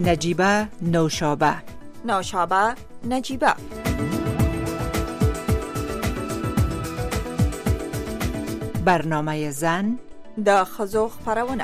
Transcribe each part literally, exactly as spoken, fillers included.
نجیبه نوشابه، نوشابه نجیبه. برنامه زن د ښځو خپرونه.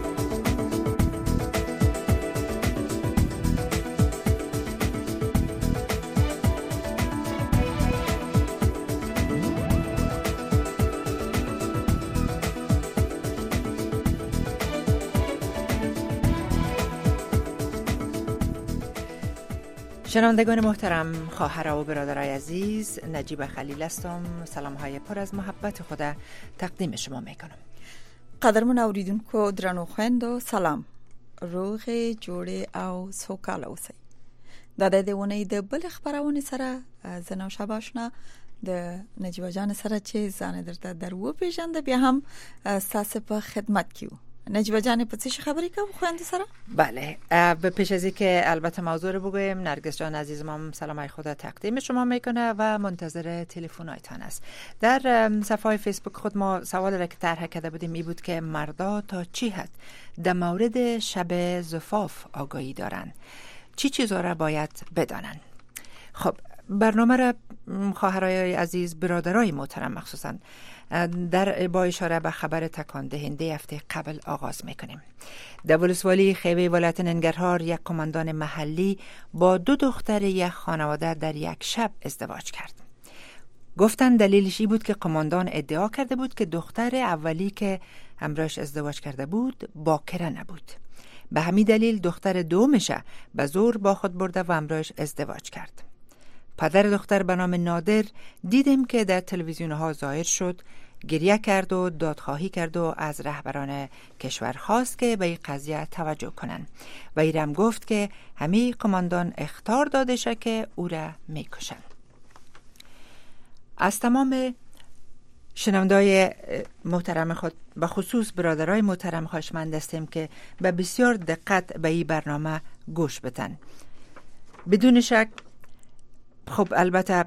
شنوندگان محترم، خواهرها و برادرای عزیز، نجیبه خلیل هستم. سلام های پر از محبت خود تقدیم شما میکنم. قدرمن اوریدونکو درنو خویندو، سلام. روغ جوړ او سوکاله اوسئ. د دې ونې د بل خبرونه سره زنه شباشنا د نجیبه جان سره چې ځان درته درو پیژند، بیا هم تاسو په خدمت کیو. نجیبه جان په څه خبرې کوم خويند سره؟ بله، به پیش از اینکه البته موضوع رو بگویم، نرگس جان عزیزم هم سلامای خود تقدیم شما میکنه و منتظر تلفن‌هایتان است. در صفحه فیسبوک خود ما سوال را که طرح کرده بودیم این بود که مردا تا چی حد در مورد شب زفاف آگاهی دارن، چی چیزا را باید بدانن؟ خب برنامه را خواهرای عزیز، برادرای محترم مخصوصاً در با اشاره به خبر تکان دهنده هفته قبل آغاز میکنیم. در ولسوالی خیوه ولایت ننگرهار یک کماندان محلی با دو دختر یک خانواده در یک شب ازدواج کرد. گفتن دلیلش این بود که کماندان ادعا کرده بود که دختر اولی که همراهش ازدواج کرده بود باکره نبود. به همین دلیل دختر دومشه به زور با خود برده و همراهش ازدواج کرد. پدر دختر به نام نادر دیدیم که در تلویزیون ها ظاهر شد، گریه کرد و دادخواهی کرد و از رهبران کشور خواست که به این قضیه توجه کنن و ایرم گفت که همه کماندان اخطار داده شه که او را میکشن. از تمام شنوندای محترم خود به خصوص برادرای محترم خواهشمند هستیم که به بسیار دقت به این برنامه گوش بدن. بدون شک خب البته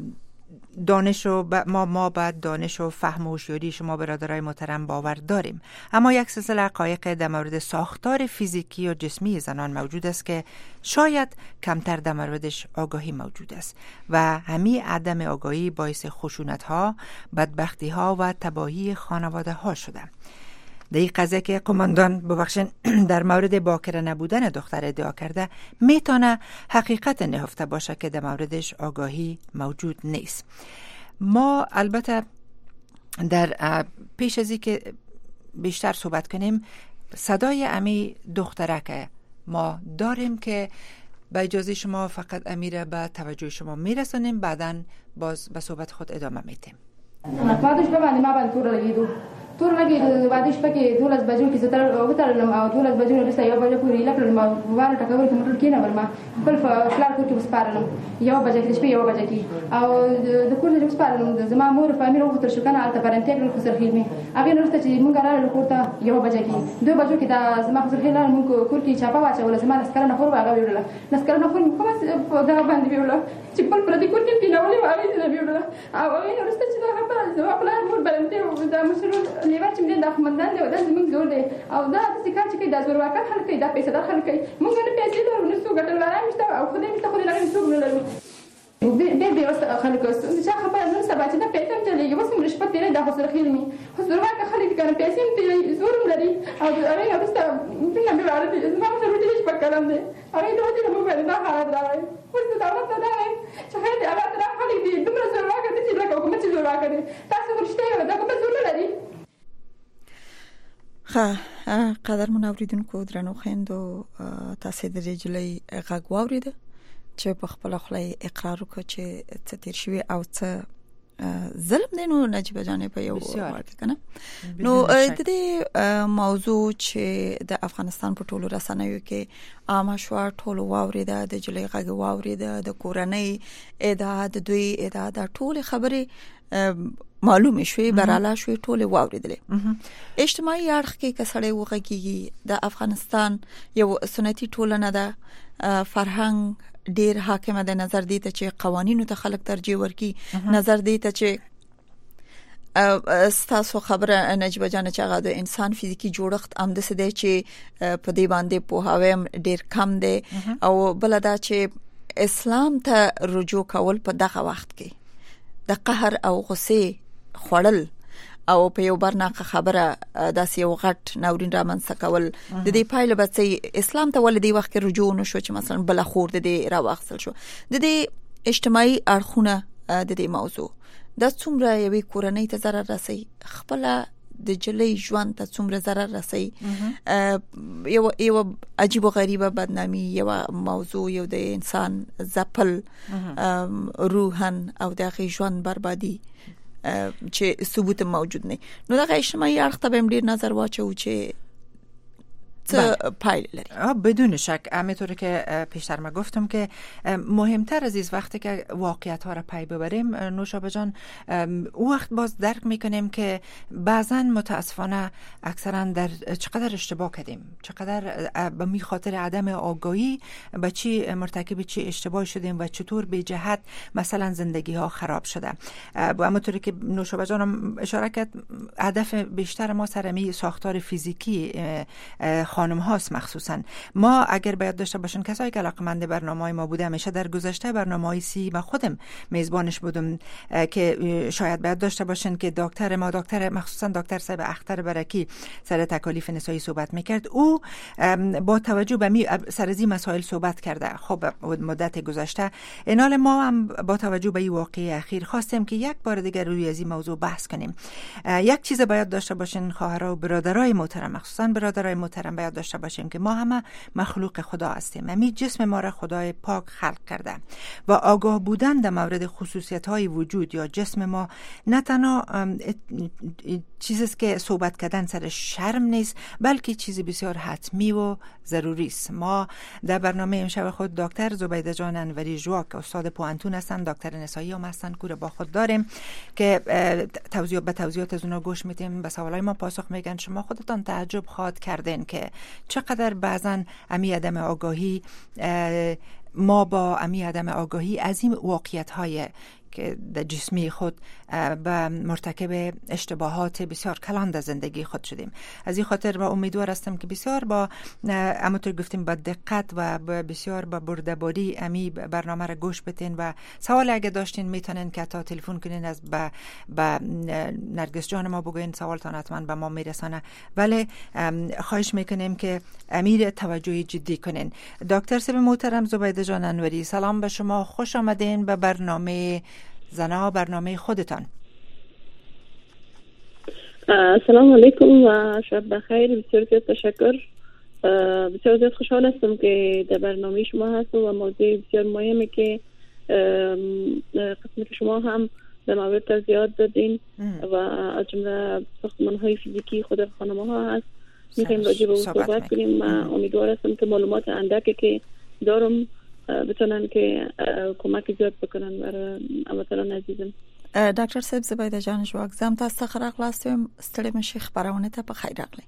دانش و ما ما بعد دانش و فهم و هوشیاری شما برادرای محترم باور داریم، اما یک سلسله حقایق در مورد ساختار فیزیکی و جسمی زنان موجود است که شاید کمتر در موردش آگاهی موجود است و همین عدم آگاهی باعث خشونت ها، بدبختی ها و تباهی خانواده ها شده. در این قضیه که کماندان ببخشن در مورد باکره نبودن دختر ادعا کرده، میتونه حقیقت نهفته باشه که در موردش آگاهی موجود نیست. ما البته در پیش از این که بیشتر صحبت کنیم، صدای امی دختره که ما داریم که با اجازه شما فقط امیره به توجه شما میرسونیم، بعداً باز به صحبت خود ادامه میتیم. مادوش ببندی ما باندې تور لګیدو تور لګیدو واده شپه کې دولس بجو کې زتر وترلم او دولس بجو وروسته یو بجه پورې لکړم ما واره ټکور کې موټر کې نه ورما خپل فلار کور کې وسپارلم یو بجه کې شپه یو بجه کې او د کور کې وسپارلم زما مور فاميل وختر شو کنه الته پرنټیک له خسر خېمه هغه وروسته چې مونږ رااله کور ته یو بجه کې دوه بجو کې دا زما خسر خېلا مونږ کور کې چاپا واچول زما نسکر نه خور هغه ویل نسکر نه خور کوم دا باندې ویل چې خپل پر دې کور کې پیلولې واوي دې ویل او هغه وروسته چې دا خبره زما خپل مور برنټیک دا مسلو لیوه چې موږ د خمندان دی دا زموږ زور دی او دا د کار چې کوي د زور واکه خلک دا پیسې در خلک موږ نه پیسې لرو نو څو ګټل راځي مشته او خدای مشته خو نه څو نه لرو به به واست خلک چې خبره نن سبا چې نه پیسې ته لګي وسم رشوت دی دا خو سره خېلمي خو زور واکه خلک کنه پیسې ته زور لري او هغه واست نه به راځي زما سره دې چې پکلم دی هغه دوی ته مو باندې دا حالت راوي خو دا دولت دا نه چې هغه هغه تر خلک دې دمر زور واکه دې چې لکه کوم چې زور واکه تاسو ورشته دا کوم زور لري. خا قدر من اوریدونکو درنو خویندو، تاسو د رجلې غږ واوریده چې په خپل خپل اقرار وکړي چې څه تیر شوی او څه ظلم دی. نو نجیبه جانې په یو ورته کنه نو د دې موضوع چې د افغانستان په ټولو رسنیو کې عامه شو، ټولو واوریده، د جلې غږ واوریده، د کورنۍ ادعا، د دوی ادعا، د ټول خبرې معلومه شوې، براله شوې، ټول واوریدلې. اجتماعي اړخ کې کسړې وغږیږي. د افغانستان یو سنتي ټولنه ده، فرهنګ ډیر حاکمه ده، نظر دی ته چې قوانینو ته خلک ترجیح ورکي، نظر دی ته چې ستاسو خبره نجیبه جان چې هغه د انسان فزیکی جوړښت هم د سده چې په دې باندې په هاویم ډیر کم دی او بل دا چې اسلام ته رجوع کول په دغه وخت کې د قهر او غصه خړل او په یو برناقه خبره داسې یو غټ ناورین را منځ کول د دې پایله به چې اسلام ته ول دی وخت کې رجوع نشو چې مثلا بل خور د دې را واخصل شو د دې اجتماعي اړخونه د دې موضوع د څومره یوې کورنۍ ته ضرر رسي خپل د جلې ژوند ته څومره ضرر رسي یو یو عجیب و غریبه بدنامي یو موضوع یو د انسان زپل روحن او د ژوند بربادي چې ثبوت موجود نه نو دا اجتماعي اړخ ته به ډیر نظر واچو چې څه پایله لري. بدون شک همینطوری که پیشتر ما گفتم که مهمتر از این وقتی که واقعیت ها را پی ببریم نوشابه جان او وقت باز درک میکنیم که بعضا متاسفانه اکثرا در چقدر اشتباه کردیم، چقدر به می خاطر عدم آگاهی به چی مرتکب چی اشتباه شدیم و چطور به جهت مثلا زندگی ها خراب شده. همونطوری که نوشابه جان اشاره کرد هدف بیشتر ما سرمی ساختار فیزیکی خانم هاست. مخصوصا ما اگر باید داشته باشن کسایی که علاقمند برنامه‌های ما بوده همیشه در گذشته برنامه‌های سی و خودم میزبانش بودم که شاید باید داشته باشن که دکتر ما دکتر مخصوصا دکتر صاحب اختر برکی سر تکالیف نسایی صحبت میکرد. او با توجه به می سر از این مسائل صحبت کرده. خب مدت گذشته اینال ما هم با توجه به این واقعه اخیر خواستیم که یک بار دیگر روی از این موضوع بحث کنیم. یک چیز باید داشته باشن خواهرها و برادرای محترم، مخصوصا برادرای محترم باید داشته باشیم که ما همه مخلوق خدا هستیم. همین جسم ما را خدای پاک خلق کرده و آگاه بودن در مورد خصوصیت های وجود یا جسم ما نه تنها چیزی است که صحبت کردن سر شرم نیست بلکه چیزی بسیار حتمی و ضروری است. ما در برنامه امشب خود دکتر زبیده جان انوری ژواک استاد پوانتون هستن، دکتر نسایی هم هستن کور با خود داریم که توضیح به توضیحات از اونا گوش میدیم، به سوالای ما پاسخ میگن. شما خودتان تعجب خواهد کردین که چقدر بعضن امی عدم آگاهی ما با امی عدم آگاهی از این واقعیت های که در جسمی خود به مرتکب اشتباهات بسیار کلان در زندگی خود شدیم. از این خاطر با امیدوار هستم که بسیار با همونطور گفتیم با دقت و بسیار با بردباری امی برنامه را گوش بتین و سوال اگه داشتین میتونین که تا تلفن کنین از با, با نرگس جان ما بگوین، سوالتان حتما به ما میرسانه، ولی خواهش میکنیم که امیر توجه جدی کنین. دکتر صاحب محترم زبیده جان انوری، سلام به شما، خوش آمدین به برنامه زنا، برنامه خودتان. السلام علیکم و شب بخیر. بسیار زیاد تشکر. بسیار زیاد خوشحال هستم که در برنامه شما هستم و موضوع بسیار مهمی که قسمت شما هم به موارد زیاد دادین و از جمله ساختمان‌های فیزیکی خود خانم‌ها هست. می‌خوایم راجع به اون صحبت کنیم. من امیدوار هستم که معلومات اندکی که دارم بتونن که کمک زیاد بکنن برای هموطنان عزیزم. ډاکټر صاحب زبیده جان ژواک، زم تاسو ته راغلاستم. ستړي مشي خبرونه ته په خیر راغلی.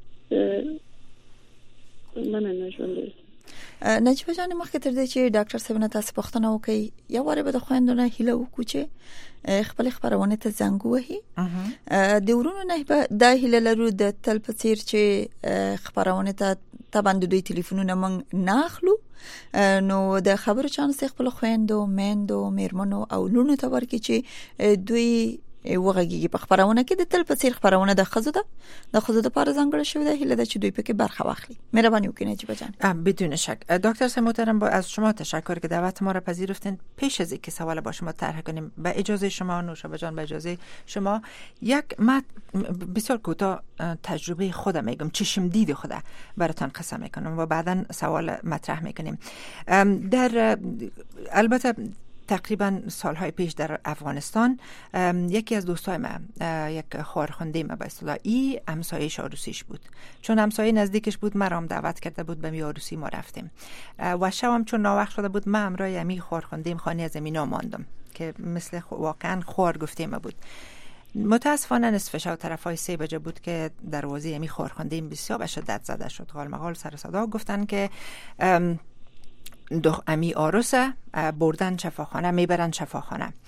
مننه ژوند. نجیبه جان، مخکې تر دې چې ډاکټر صاحب نه تاسو پوښتنه وکړي، یو واره به د خويندونو هیله وکړو چې خپل خبرونه ته زنګ وهي. د ورونو نه به د هیله لرو د تل په څیر چې خبرونه ته تباند دوی ټلیفونونه مونږ نه اخلو، نو د خبرو چانس خپل خويندو، میندو، میرمنو او لونو ته ورکړي چې دوی وغږیږي په خبرونه کې. د تل په څیر خبرونه د خزو ده د خزو د پاره ځانګړی شوی ده، هیله ده چې دوی پکې برخه واخلي. مهرباني وکړئ نجیبه جان. بدون شک دکتر صاحب محترم، با از شما تشکر که دعوت ما را پذیرفتین. پیش از اینکه سوال با شما طرح کنیم، به اجازه شما نوشابه جان، به اجازه شما یک ما بسیار کوتاه تجربه خودم میگم، چشم دید خودم براتون قصه میکنم و بعداً سوال مطرح میکنیم. در البته تقریبا سالهای پیش در افغانستان یکی از دوستای من، یک خواهرخوانده من به اصطلاح، ای همسایه‌اش عروسیش بود. چون همسایه نزدیکش بود مرا هم دعوت کرده بود به می عروسی ما رفتیم و شبم چون ناوقت شده بود من همراه امی خواهرخوانده خانه از امینا ماندم که مثل واقعا خوار گفته ما بود. متاسفانه نصف شب طرفای سه بجه بود که دروازه امی خواهرخوانده بسیار به شدت زده شد. غال مغال سر صدا گفتن که دو امی آروسه بردن شفاخانه، میبرن شفاخانه.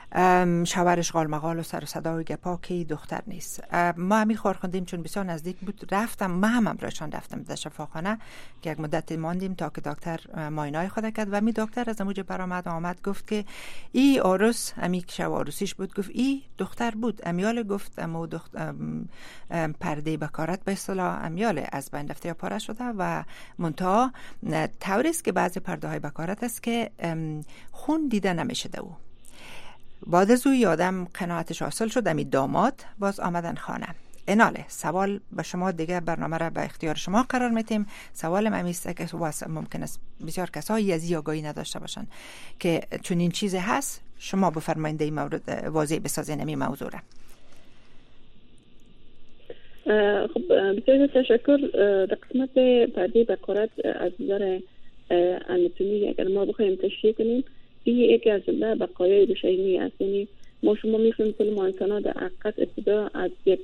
شوهرش غالمغال و سر و صدا و گپا که دختر نیست. ما همی خور خوندیم چون بسیار نزدیک بود، رفتم ما هم امرایشان رفتم در شفاخانه که یک مدت ماندیم تا که دکتر معاینه خود کرد و می دکتر از اموج برآمد آمد گفت که ای عروس امی که شو عروسیش بود گفت ای دختر بود. امیال گفت امو دخت پرده بکارت به اصطلاح امیال از بین رفته یا پاره شده و منتها طوریست که بعضی پرده های بکارت است که خون دیده نمیشه دو. بعد از او یادم قناعتش حاصل شد، امی داماد باز آمدن خانه. ایناله سوال به شما دیگه برنامه را به اختیار شما قرار میتیم. سوالم همیست که ممکن است بسیار کسایی از آگاهی نداشته باشن که چون این چیز هست، شما بفرمایید این مورد واضح بسازین این موضوع را. خب بسیار تشکر. در قسمت پرده بکارت از نظر آناتومی اگر ما بخوایم تشریح کنیم، این یکی از جمله بقایای ریشه‌ای است. یعنی ما شما می‌خوایم کل ما انسان‌ها در حقیقت ابتدا از یک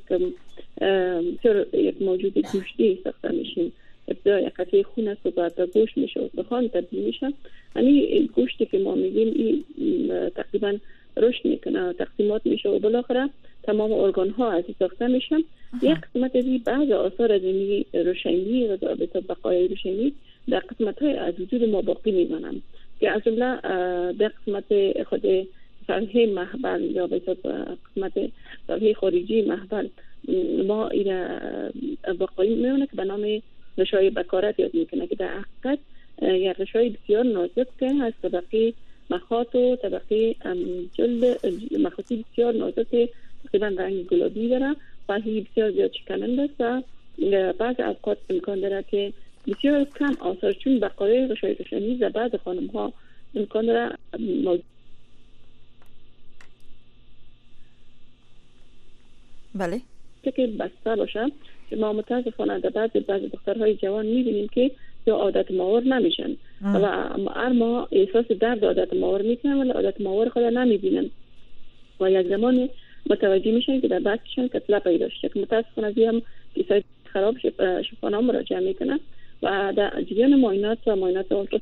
یک موجود گوشتی ساخته میشیم. ابتدا یک قطعه خون است و بعد گوشت میشه و بخوان تبدیل میشه. یعنی گوشتی که ما میگیم این تقریبا رشد میکنه، تقسیمات میشه و بالاخره تمام ارگان‌ها از ساخته میشن. یک قسمت از بعض آثار از این روشنی و بقایای روشنی در قسمت‌های از وجود ما باقی میمانند که از جمله در قسمت خود فرهی محبل یا به قسمت فرهی خارجی محبل ما این باقی میمونه که به نام غشای بکارت یاد میکنه که در حقیقت یک غشای بسیار نازک که از طبقه مخاط و طبقه جلد مخاطی بسیار نازک تقریبا رنگ گلابی داره و هی بسیار زیاد شکننده است و بعض اوقات امکان داره که بسیار کم آثار چون بقایای غشای روشنی در بعض خانم ها امکان داره موجود بله که بسته باشه که ما متاسفانه در بعض بعض دخترهای جوان میبینیم که یا عادت ماور نمیشن و هر ما احساس درد عادت ماور میکنن ولی عادت ماور خود نمیبینن و یک زمان متوجه میشن که در بعدشان کتله پیدا شده که متاسفانه از هم کیسای خراب شفاخانه مراجعه میکنن و در جریان معاینات و معاینات اولترا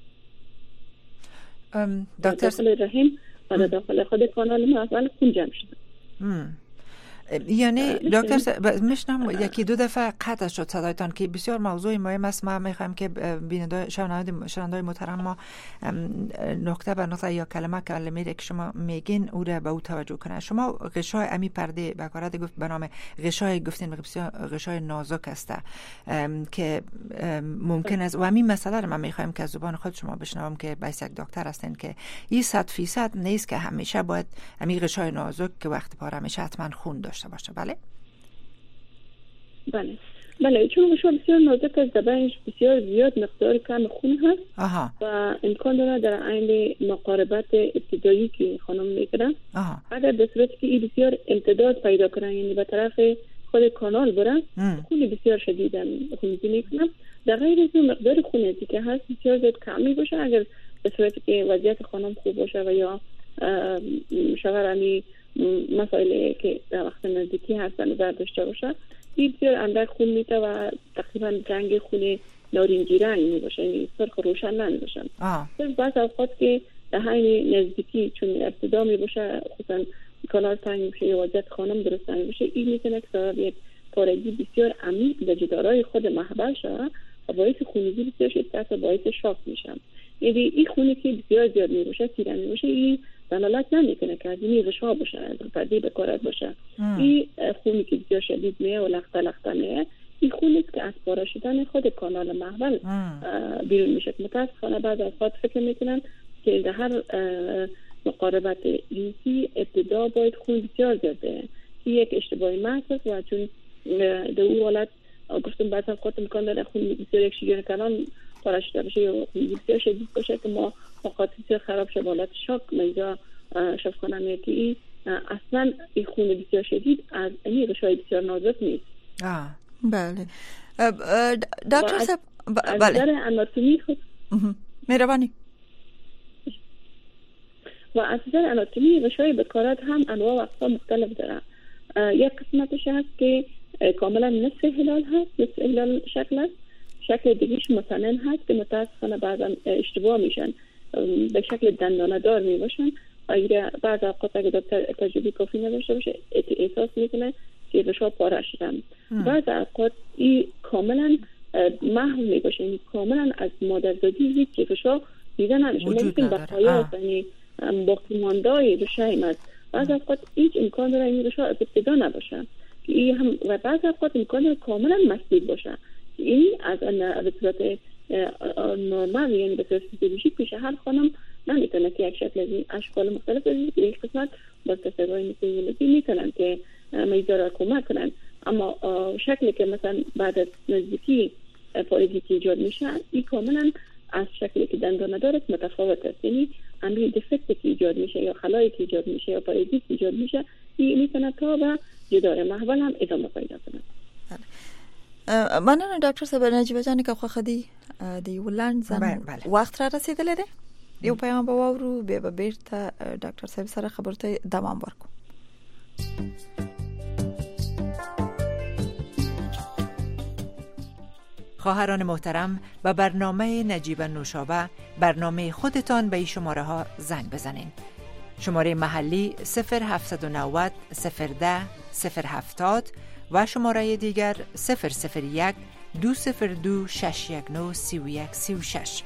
داخل رحم و در داخل خود کانال ما اول خون جمع شده. یعنی دکتر میشنم یکی دو دفعه قطع شد صدایتان که بسیار موضوع مهم است. ما میخوایم که بیننده شنوندگان محترم ما نکته به نقطه یا کلمه کلمه که شما میگین او را به او توجه کنه. شما غشای امی پرده بکارت گفت به نام غشای گفتین بسیار غشای نازک است که ممکن است و همین مسئله رو ما میخوایم که از زبان خود شما بشنوم که بیس یک دکتر هستین که این صد فیصد نیست که همیشه باید امی غشای نازک که وقت پاره میشه حتما خون داشته باشه. بله بله بله چون غشای بسیار نازک است، درش بسیار زیاد مقدار کم خون هست آها. و امکان داره در عین مقاربت ابتدایی که خانم میکنن اگر در صورتی که این بسیار امتداد پیدا کنن یعنی به طرف خود کانال برن خون بسیار شدیدن خونریزی میکنن. در غیر از اون مقدار خونی که هست بسیار زیاد کمی باشه اگر به صورتی که وضعیت خانم خوب باشه و یا شوهر امی مسائلی که در وقت نزدیکی هستن در داشته باشه این بسیار اندک خون میده و تقریبا رنگ خون نارنجی رنگ می باشه یعنی سرخ روشن نمی باشن. بعض اوقات که در حین نزدیکی چون ابتدا می باشه خصوصا کانال تنگ میشه یا وضعیت خانم درست نمی باشه این میتونه که سبب یک پارگی بسیار عمیق در جدارای خود محبل شده و باعث خونریزی بسیار شدید و باعث شاک میشن. یعنی این خونی که بسیار زیاد می باشه تیره می باشه این دلالت نمیکنه که از این غشا باشه از پرده بکارت باشه. این خونی که بسیار شدید میه و لخته لخته میه این خونی که از پاره شدن خود کانال محول بیرون میشه. متاسفانه بعض افراد فکر میکنن که در هر مقاربت جنسی ابتدا باید خون بسیار زیاد بده. این یک اشتباهی محض است و چون در اون حالت گفتم بعض افراد امکان داره خون بسیار یک شیرین کلان پاره شده باشه یا خون بسیار شدید باشه که ما مخاطی خراب شد حالت شاک اینجا شفاخانه میگه که این اصلا این خون بسیار شدید از این غشای بسیار نازک نیست. آه بله دکتر صاحب بله از نظر آناتومی خود مهربانی و از نظر آناتومی غشای بکارت هم انواع و اقسام مختلف داره. یک قسمتش هست که کاملا نصف هلال هست، نصف هلال شکل است. شکل دیگهش متنن هست که متاسفانه بعضا اشتباه میشن به شکل دندانه دار می باشن اگر بعض اوقات اگر دکتر تجربه کافی نداشته باشه احساس میکنه که فشار پاره شدن. بعض اوقات این کاملا محو میباشه، یعنی کاملا از مادرزادی هیچ فشار دیده نمیشه، ممکن بقایا یعنی باقی ماندای بشه است. بعض اوقات هیچ امکان داره این فشار از ابتدا نباشه این هم، و بعض اوقات امکان داره کاملا مسدود باشه. این از به صورت نرمال یعنی به صورت فیزیولوژیک پیش هر خانم نمیتونه که یک شکل از این اشکال مختلف از این قسمت با تصویرهای فیزیولوژی میتونن که میزار کمک کنن، اما شکلی که مثلا بعد از نزدیکی پارگی که ایجاد میشه این کاملا از شکلی که دندان نداره متفاوت است. یعنی همین دفکتی که ایجاد میشه یا خلایی که ایجاد میشه یا پارگی که ایجاد میشه این میتونه تا به جدار محول هم ادامه پیدا کنه. مننه ډاکټر صاحب. نجیبه جان که خو خدي د یو لاند زم وخت را رسیدلی دی، یو پیغام به واورو به به بیرته ډاکټر صاحب سره خبرته دوام ورکو. خواهران محترم، به برنامه نجیبه نوشابه برنامه خودتان به این شماره ها زنگ بزنین. شماره محلی صفر هفت نه صفر صفر ده صفر هفتاد و شماره دیگر صفر صفر یک دو صفر دو شش یک نه سی و یک سی و شش.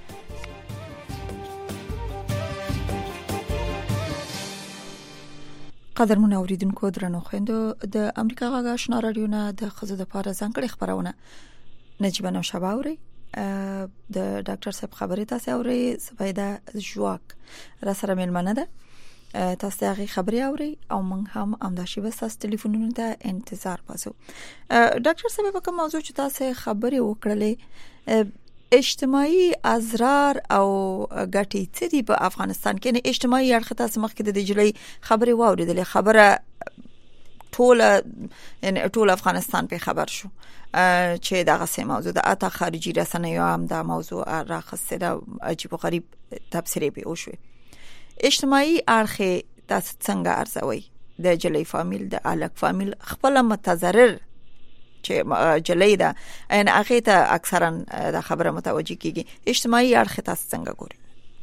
قدرمن اوریدونکو درنو خويندو د امریکا غږ آشنا رادیو نه د خزو د پاره ځانګړي خبرونه نجیبه نوشابه اوري د ډاکټر صاحب خبرې تاسو اوري. سپیده جواک را سره ملمنه ده، تاسو هغه خبرې اوري او موږ هم امداشي بس تاسو ټلیفونونو ته انتظار باسو. ډاکټر صاحب په موضوع چې تاسو خبرې وکړلې اجتماعي اضرار او ګټې څه دي په افغانستان کې؟ نه اجتماعي اړخ تاسو مخکې د جلې خبرې واوریدلې، خبره ټول یعنی ټول افغانستان په خبر شو چې دغه سه موضوع د اته خارجي رسنیو هم دا موضوع راخصه د عجیب و غریب تفسیرې به وشوي. اجتماعي اړخ تاسو څنګه ارزوي؟ د جلې فامیل د الک فامیل خپل متضرر چې جلې ده ان هغه ته اکثرا د خبره متوجي کیږي، اجتماعي اړخ تاسو څنګه ګوري؟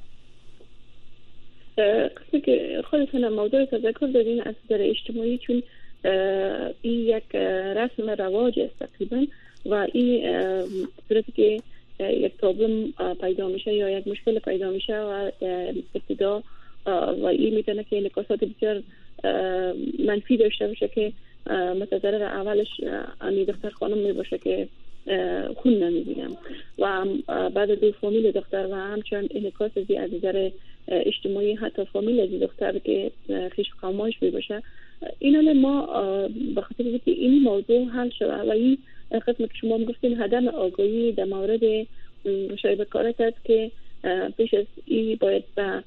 قصدی که خودتون موضوع تذکر دادین از در اجتماعی، چون این یک رسم رواج است تقریبا و این صورتی که یک پرابلم پیدا میشه یا یک مشکل پیدا میشه و ابتدا و این میتونه که انعکاسات بسیار منفی داشته باشه که متضرر اولش امی دختر خانم می باشه که خون نمیبینم و بعد دو فامیل دختر و همچنان انعکاس زی از نظر اجتماعی حتی فامیل از دختر که خیش قوماش می باشه. اینا ما به خاطر اینکه این موضوع حل شده و این قسم که شما گفتین عدم آگاهی در مورد شاید کارت است که پیش از این باید به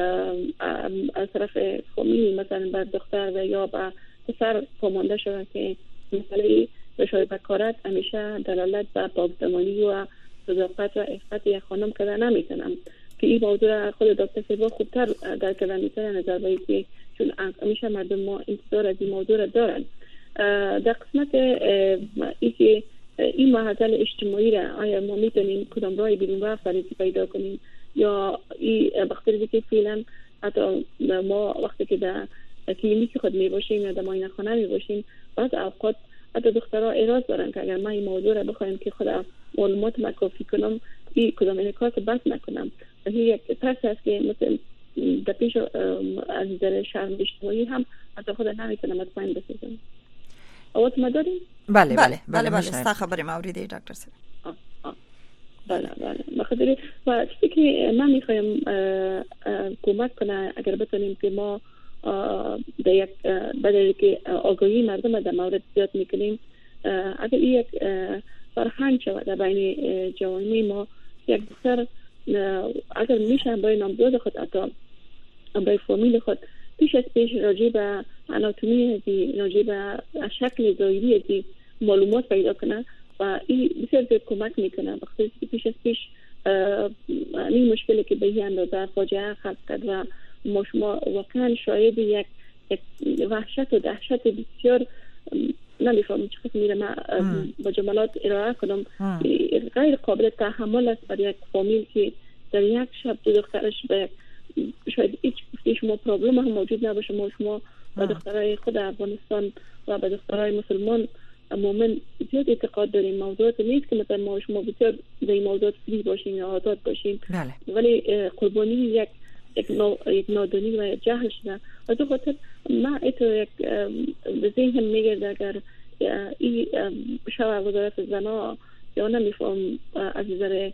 از طرف فامیل مثلا بر دختر و یا به پسر پامانده شده که مثلا شاید کارت همیشه دلالت به پاکدامنی و صداقت و عفت یک خانم کردن نمیتونم که این موضوع خود دکتر سیبا خوبتر در کردن میتونه نظر باید که چون همیشه مردم ما انتظار از این موضوع را دارن. در قسمت ای که این معضل اجتماعی را آیا ما میتونیم کدام راه بیرون رفت پیدا کنیم یا این بخاطر که فعلا حتی ما وقتی که در کلینیک خود می باشیم یا در معاینه خانه می باشیم بعض اوقات حتی دخترها اعتراض دارن که اگر من این موضوع را بخوایم که خودم معلومات مکافی کنم این کدام انعکاس بس نکنم. این یک ترس است که مثل در پیش از نظر شرم اجتماعی هم حتی خود نمیتونم مطمئن بسازم. آواز ما داریم؟ بله بله بله بله ستا خبر موریده دکتر صاحب. بله بله بخاطر و چیزی که من میخوایم کمک کنه اگر بتونیم که ما در یک بدلی که آگاهی مردم در مورد زیاد میکنیم، اگر یک فرهنگ شود در بین جوانی ما یک دختر اگر میشه برای نامزد خود حتی برای فامیل خود پیش از پیش راجع به آناتومی هستی راجع به شکل ظاهری هستی معلومات پیدا کنه و این بسیار زیاد کمک میکنه. وقتی که پیش از پیش این مشکلی که به این اندازه فاجعه خلق کرد و ما شما واقعا شاید یک وحشت و دهشت بسیار نمیفهمم چه قسم میره من با جملات ارائه کنم غیر قابل تحمل است برای یک فامیل که در یک شب دو دخترش به شاید هیچ گفته شما پرابلم هم موجود نباشه. ما شما با دخترای خود افغانستان و با دخترای مسلمان عموما زیاد اعتقاد داریم. موضوعات نیست که مثلا ما شما بسیار در این موضوعات فری باشیم یا آزاد باشیم، ولی قربانی یک یک, نو، یک نادانی و جهل شدن. از دو خاطر ما ایتو یک به ذهن میگرد اگر این شو وزارت زنا یا نمیفهم از نظر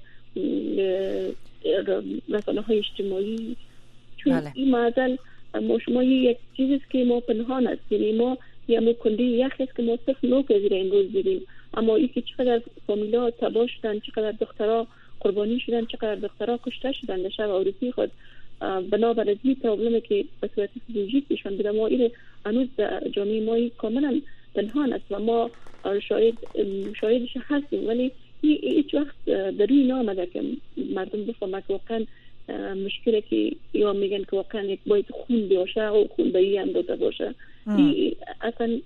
رسانه های اجتماعی، چون بله. این معدل ما شما یک چیزیست که ما پنهان است، یعنی ما یا ما کنده یخی است که ما صرف نوک از این روز دیدیم، اما این که چقدر فامیلا تباه شدن، چقدر دخترها قربانی شدن، چقدر دخترها کشته شدن در شب عروسی خود بنابر از این پرابلمی که به صورت فیزیولوژیک نشان بده. ما این هنوز جامعه ما کاملا پنهان است و ما شاید شاهدش هستیم، ولی هیچ وقت در روی نامده که مردم بفهمن که واقعا مشکلی که یا میگن که واقعا یک باید خون باشه و خون به این اندازه باشه. این اصلا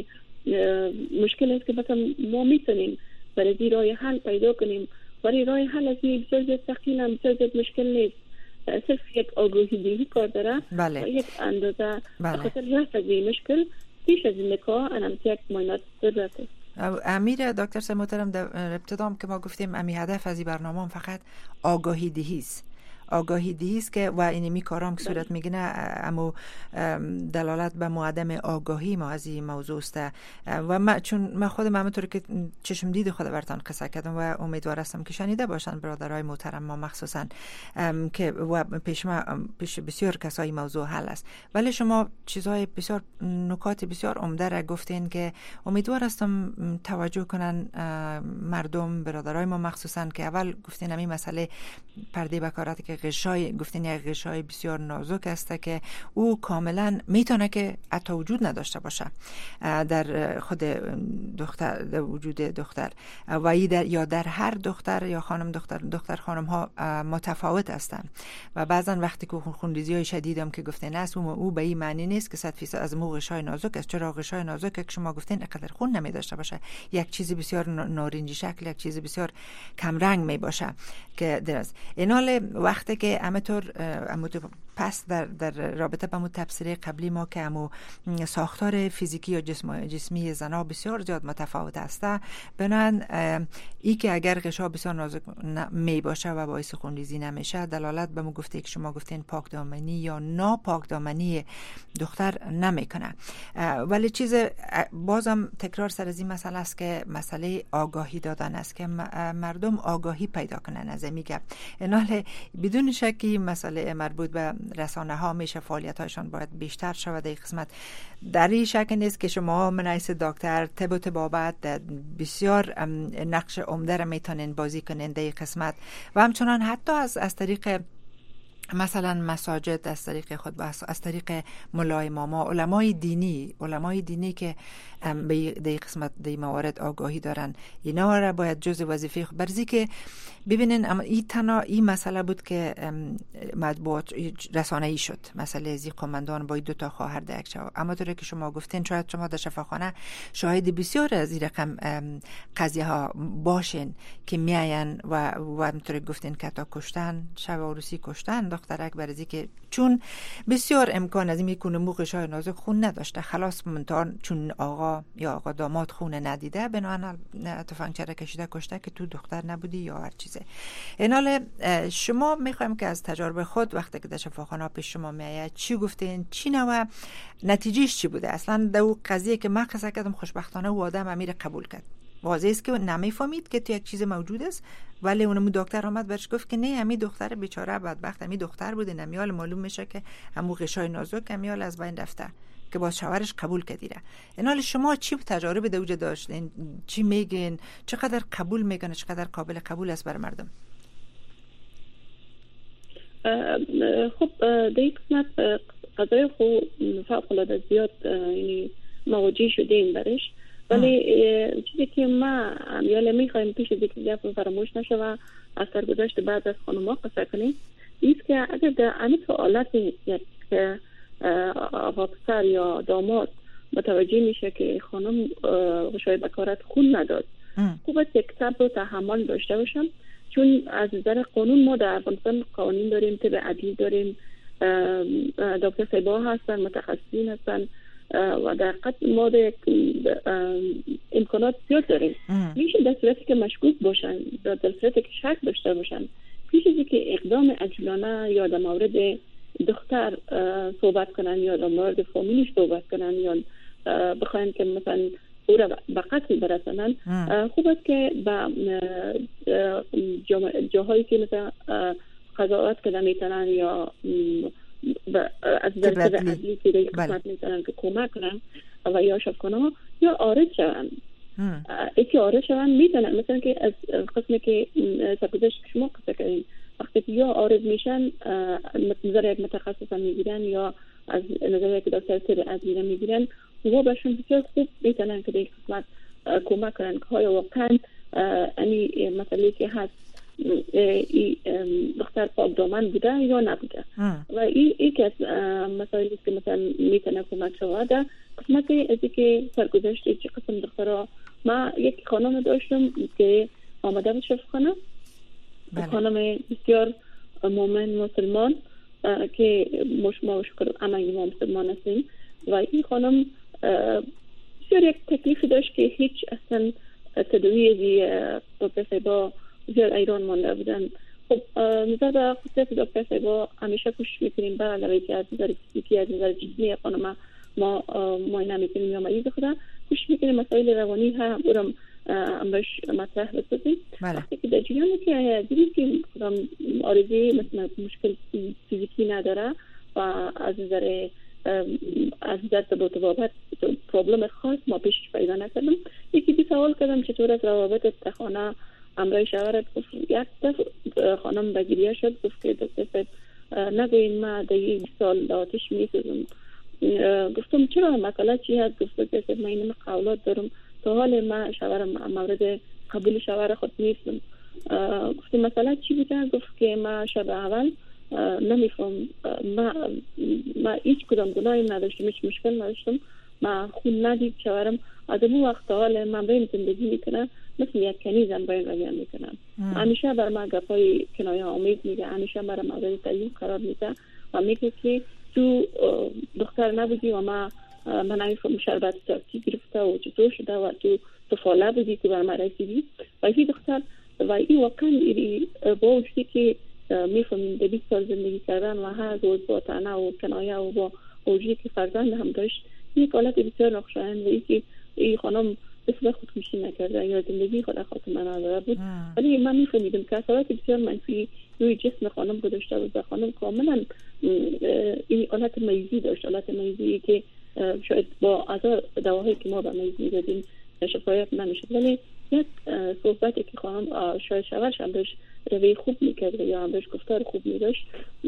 مشکل است که مثلا ما میتونیم برای راه حل پیدا کنیم، ولی راه حل از این بسیار زیاد سخیل هم بسیار زیاد مشکل نیست، صرف یک آگاهی دهی کار داره بله. و یک اندازه بله. خاطر رفت از این مشکل پیش از این نکاح انم یک ماینات ضرورت است. امیر دکتر سه محترم در ابتدام که ما گفتیم امی هدف از این برنامه هم فقط آگاهی دهی است، آگاهی دهی است که و اینمی کارام که صورت میگیره اما دلالت به معدم آگاهی ما از این موضوع است و ما چون من خودم همونطور که چشم دید خود براتون قصه کردم و امیدوار هستم که شنیده باشن برادرای محترم ما مخصوصا که و پیش ما پیش بسیار کسایی موضوع حل است، ولی شما چیزهای بسیار نکات بسیار عمده را گفتین که امیدوار هستم توجه کنن مردم برادرای ما مخصوصا که اول گفتین همین مسئله پرده بکارت که غشای گفتین یک غشای بسیار نازک است که او کاملا میتونه که حتی وجود نداشته باشه در خود دختر، در وجود دختر و در یا در هر دختر یا خانم دختر دختر خانم ها متفاوت هستند و بعضا وقتی که خونریزی های شدید هم که گفتین است او, او به این معنی نیست که صد درصد از مو غشای نازک است، چرا غشای نازک که شما گفتین اینقدر خون نمی داشته باشه، یک چیز بسیار نارنجی شکل، یک چیز بسیار کم رنگ می باشه که درست این حال وقتی که همطور پس در در رابطه با مو تفسیر قبلی ما که همو ساختار فیزیکی یا جسم جسمی زنا بسیار زیاد متفاوت است، بنان ای که اگر غشا بسیار نازک می باشه و باعث خونریزی نمیشه دلالت به مو گفته که شما گفتین پاک دامنی یا ناپاک دامنی دختر نمیکنه. ولی چیز بازم تکرار سر از این مسئله است که مسئله آگاهی دادن است که مردم آگاهی پیدا کنن از میگه اینال بدون شکی مسئله مربوط به رسانه ها میشه فعالیت هایشان باید بیشتر شود. در قسمت در این شک نیست که شما منایس دکتر طب و طبابت بسیار نقش عمده را میتونین بازی کنین در این قسمت و همچنان حتی از از طریق مثلا مساجد، از طریق خود از طریق مولای ماما، علمای دینی علمای دینی که به در قسمت در موارد آگاهی دارن، اینا را باید جزء وظیفه برزی که ببینین. اما این تنها این مسئله بود که مطبوعات رسانه‌ای شد، مسئله زی قومندان با دو تا خواهر در یک شب، اما طوری که شما گفتین شاید شما در شفاخانه شاهد بسیار از این رقم قضیه ها باشین که میاین و و همونطوری گفتین که تا کشتن، شب عروسی کشتن دخترک برزی که چون بسیار امکان از این میکنه موقعشای نازک خون نداشته، خلاص منتان چون آقا یا آقا داماد خون ندیده بنابراین تفنگچره کشیده کشته که تو دختر نبودی یا هر چیزه. اینال شما میخوایم که از تجربه خود وقتی که در شفاخانه پیش شما میآید چی گفتین، چی نوع نتیجهش چی بوده؟ اصلا در قضیه که من قصه کردم خوشبختانه و آدم امیر قبول کرد، واضح است که نمیفهمید که تو یک چیز موجود است، ولی اونم دکتر آمد برش گفت که نه همین دختر بیچاره بدبخت همین دختر بوده، نمیال معلوم میشه که همو غشای نازک همیال از بین رفته که باز شوهرش قبول کردیره. اینال شما چی تجربه در وجود داشتین؟ چی میگین؟ چقدر قبول میکنه؟ چقدر قابل قبول است برای مردم؟ خب در این قسمت قضای خو فوق العاده زیاد یعنی مواجه شدیم برش، ولی چیزی که ما امیال میخوایم پیش از اینکه گپ فراموش نشه و از سرگذشت بعد از خانم‌ها قصه کنیم ایست که اگر در این حالت یک آقا پسر یا داماد متوجه میشه که خانم غشای بکارت خون نداد، خوب است یک صبر و تحمل داشته باشم، چون از نظر قانون ما در افغانستان قوانین داریم، طب عدلی داریم، دکتر صاحبا هستن، متخصصین هستن و در حقیقت ما در امکانات زیاد داریم. میشه در صورتی که مشکوک باشن، در صورتی که شک داشته باشن، پیش از که اقدام عجولانه یا در مورد دختر صحبت کنن یا در مورد فامیلش صحبت کنن یا بخواین که مثلا او را به قتل برسانن، خوب است که به جاهایی که مثلا قضاوت کنن میتونن یا از درصد عدلی که در قسمت میتونن که کمک کنن و یا شفاخانه یا عارض شون. یکی عارض شون میتونن، مثلا که از قسمی که سرگذشت شما قصه کردین، وقتی که یا عارض میشن نظر یک متخصص میگیرن یا از نظر یک دکتر سر عدلی میگیرن و بهشون بسیار خوب میتونن که در قسمت کمک کنن که های واقعا امی مسئله که هست ای دختر پاک دامن بوده یا نبوده و این یکی از مسائلی که مثلا میتونه کمک شود. قسمت از که سرگذشت چه قسم دخترها، ما یک خانم داشتم که آمده بود شفاخانه، خانم بسیار مؤمن مسلمان که مش ما شکر همه ما مسلمان هستیم و این خانم بسیار یک تکلیفی داشت که هیچ اصلا تدویی دکتر صاحبا زیاد ایران مانده بودن. خب نظر به خصوصیت دکتر صاحبا همیشه کوشش میکنیم به علاوه که از نظر فیزیکی از نظر جسمی خانم ما معاینه میکنیم یا مریض خدا کوشش میکنیم مسائل روانی هم برام امروش مطرح بسازیم. وقتی که در جریانی که دیدیم که خودم آرزی مثلا مشکل فیزیکی نداره و از نظر از نظر تبابت پروبلم خاص ما پیش پیدا نکردم. یکی دی سوال کردم چطور از روابط تخانه امرای شوهرت؟ گفت یک دفعه خانم بگیریه شد، گفت که دکتر صاحب نگوین ما در یک سال آتش میسوزم. گفتم چرا مسئله چی هست؟ گفت دکتر صاحب من اینم قولات دارم تا حال ما شوهرم مورد قبول شوهر خود نیستم. گفتم مسئله چی بوده؟ گفت که ما شب اول نمیفهم، ما ما هیچ کدام گناهی نداشتم، هیچ مشکل نداشتم، ما خون ندید شوهرم آدم وقت حال من بین زندگی میکنه مثل یک کنیزم بین رویان میکنم. همیشه بر ما گپای کنایه امید میگه، همیشه بر مورد تعیین قرار میده و میگه که تو دختر نبودی و ما من نمیفهم شربت سرطی گرفته و چطور شده و تو طفاله بودی که بر ما رسیدی و این دختر و این واقعا با وجودی که میفهمیم در بیست سال زندگی کردن و هر روز با تنه و کنایه و با وجودی که فرزند هم داشت یک حالت بسیار نقشه‌اند و ای که این خانم بسیار خودکشی نکرده یا زندگی خود خاتمه نداره بود، ولی من میفهمیدم که اثرات بسیار منفی روی جسم خانم گذاشته بود و خانم کاملا این حالت میزی داشت، حالت میزی که شاید با اثر دواهایی که ما به میزی دادیم شفایت نمیشد، ولی یک صحبتی که خانم شاید شوهرش هم داشت روی خوب میکرد یا هم داشت گفتار خوب میداشت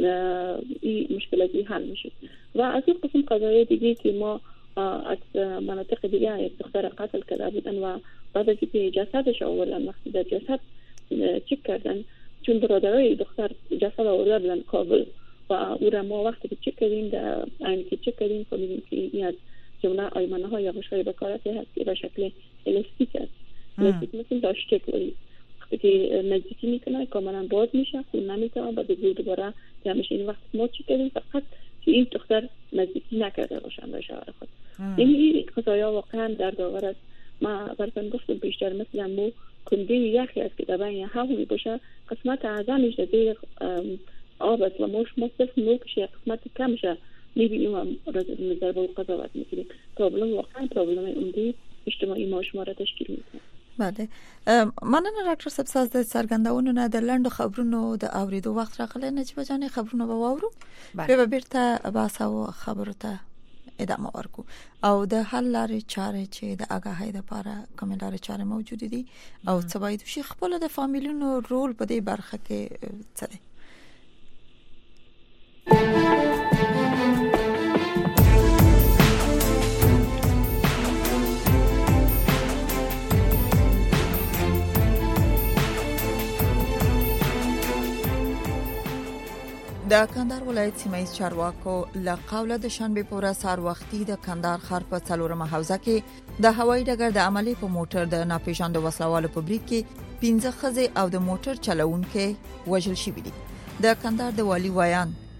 این مشکلاتی حل میشد. و از این قسم قضایی دیگه که ما از مناطق دیگه یک دختر قتل کرده بودن و بعد از اینکه جسدش آوردن وقتی در جسد چک کردن، چون برادرای دختر جسد آورده بودن کابل و او را ما وقتی که چک کردیم در اینی که چک کردیم فهمیدیم که این از جمله آیمانه ها یا غشای بکارتی هست که به شکل الاستیک است، الاستیک مثل داشتک ولی وقتی که نزدیکی میکنه کاملا باز میشه، خون نمیتونه بعد دوباره همیشه این وقت ما چک کردیم فقط که این دختر نزدیکی نکرده باشن به شوهر خود. یعنی این قضایا واقعا دردآور است. ما براتون گفتم بیشتر مثلا مو کنده یخی است که در بین هوا باشه، قسمت اعظمش در زیر آب است و موش مصرف نوکش یک قسمت کمشه میبینیم و نظر با قضاوت میکنیم. پرابلم واقعا پرابلم عمده اجتماعی ما شما را تشکیل میکنه. بله مننه ډاکټر صاحب ساز د څرګندونو نه د لنډو خبرونو د اوریدو وخت راغلی نجیبه جانې خبرونه به واورو بیا به بیرته باسو خبرو ته ادامه ورکو او د حل لارې چارې چې د آگاهۍ لپاره کومې لارې چارې موجود دي او څه باید وشي، خپل د فامیلونو رول په دې برخه کې څه دی؟ د کندهار ولایت سیمه چارواکو له قوله د شنبه په ورځ سهار وختي د کندهار ښار په څلورمه حوزه کې د هوایي ډګر د عملي په موټر د ناپېژاندو وسلوالو په برید کې پنځه ښځې او د موټر چلوونکي وژل شوي دي. د کندهار د والي ویان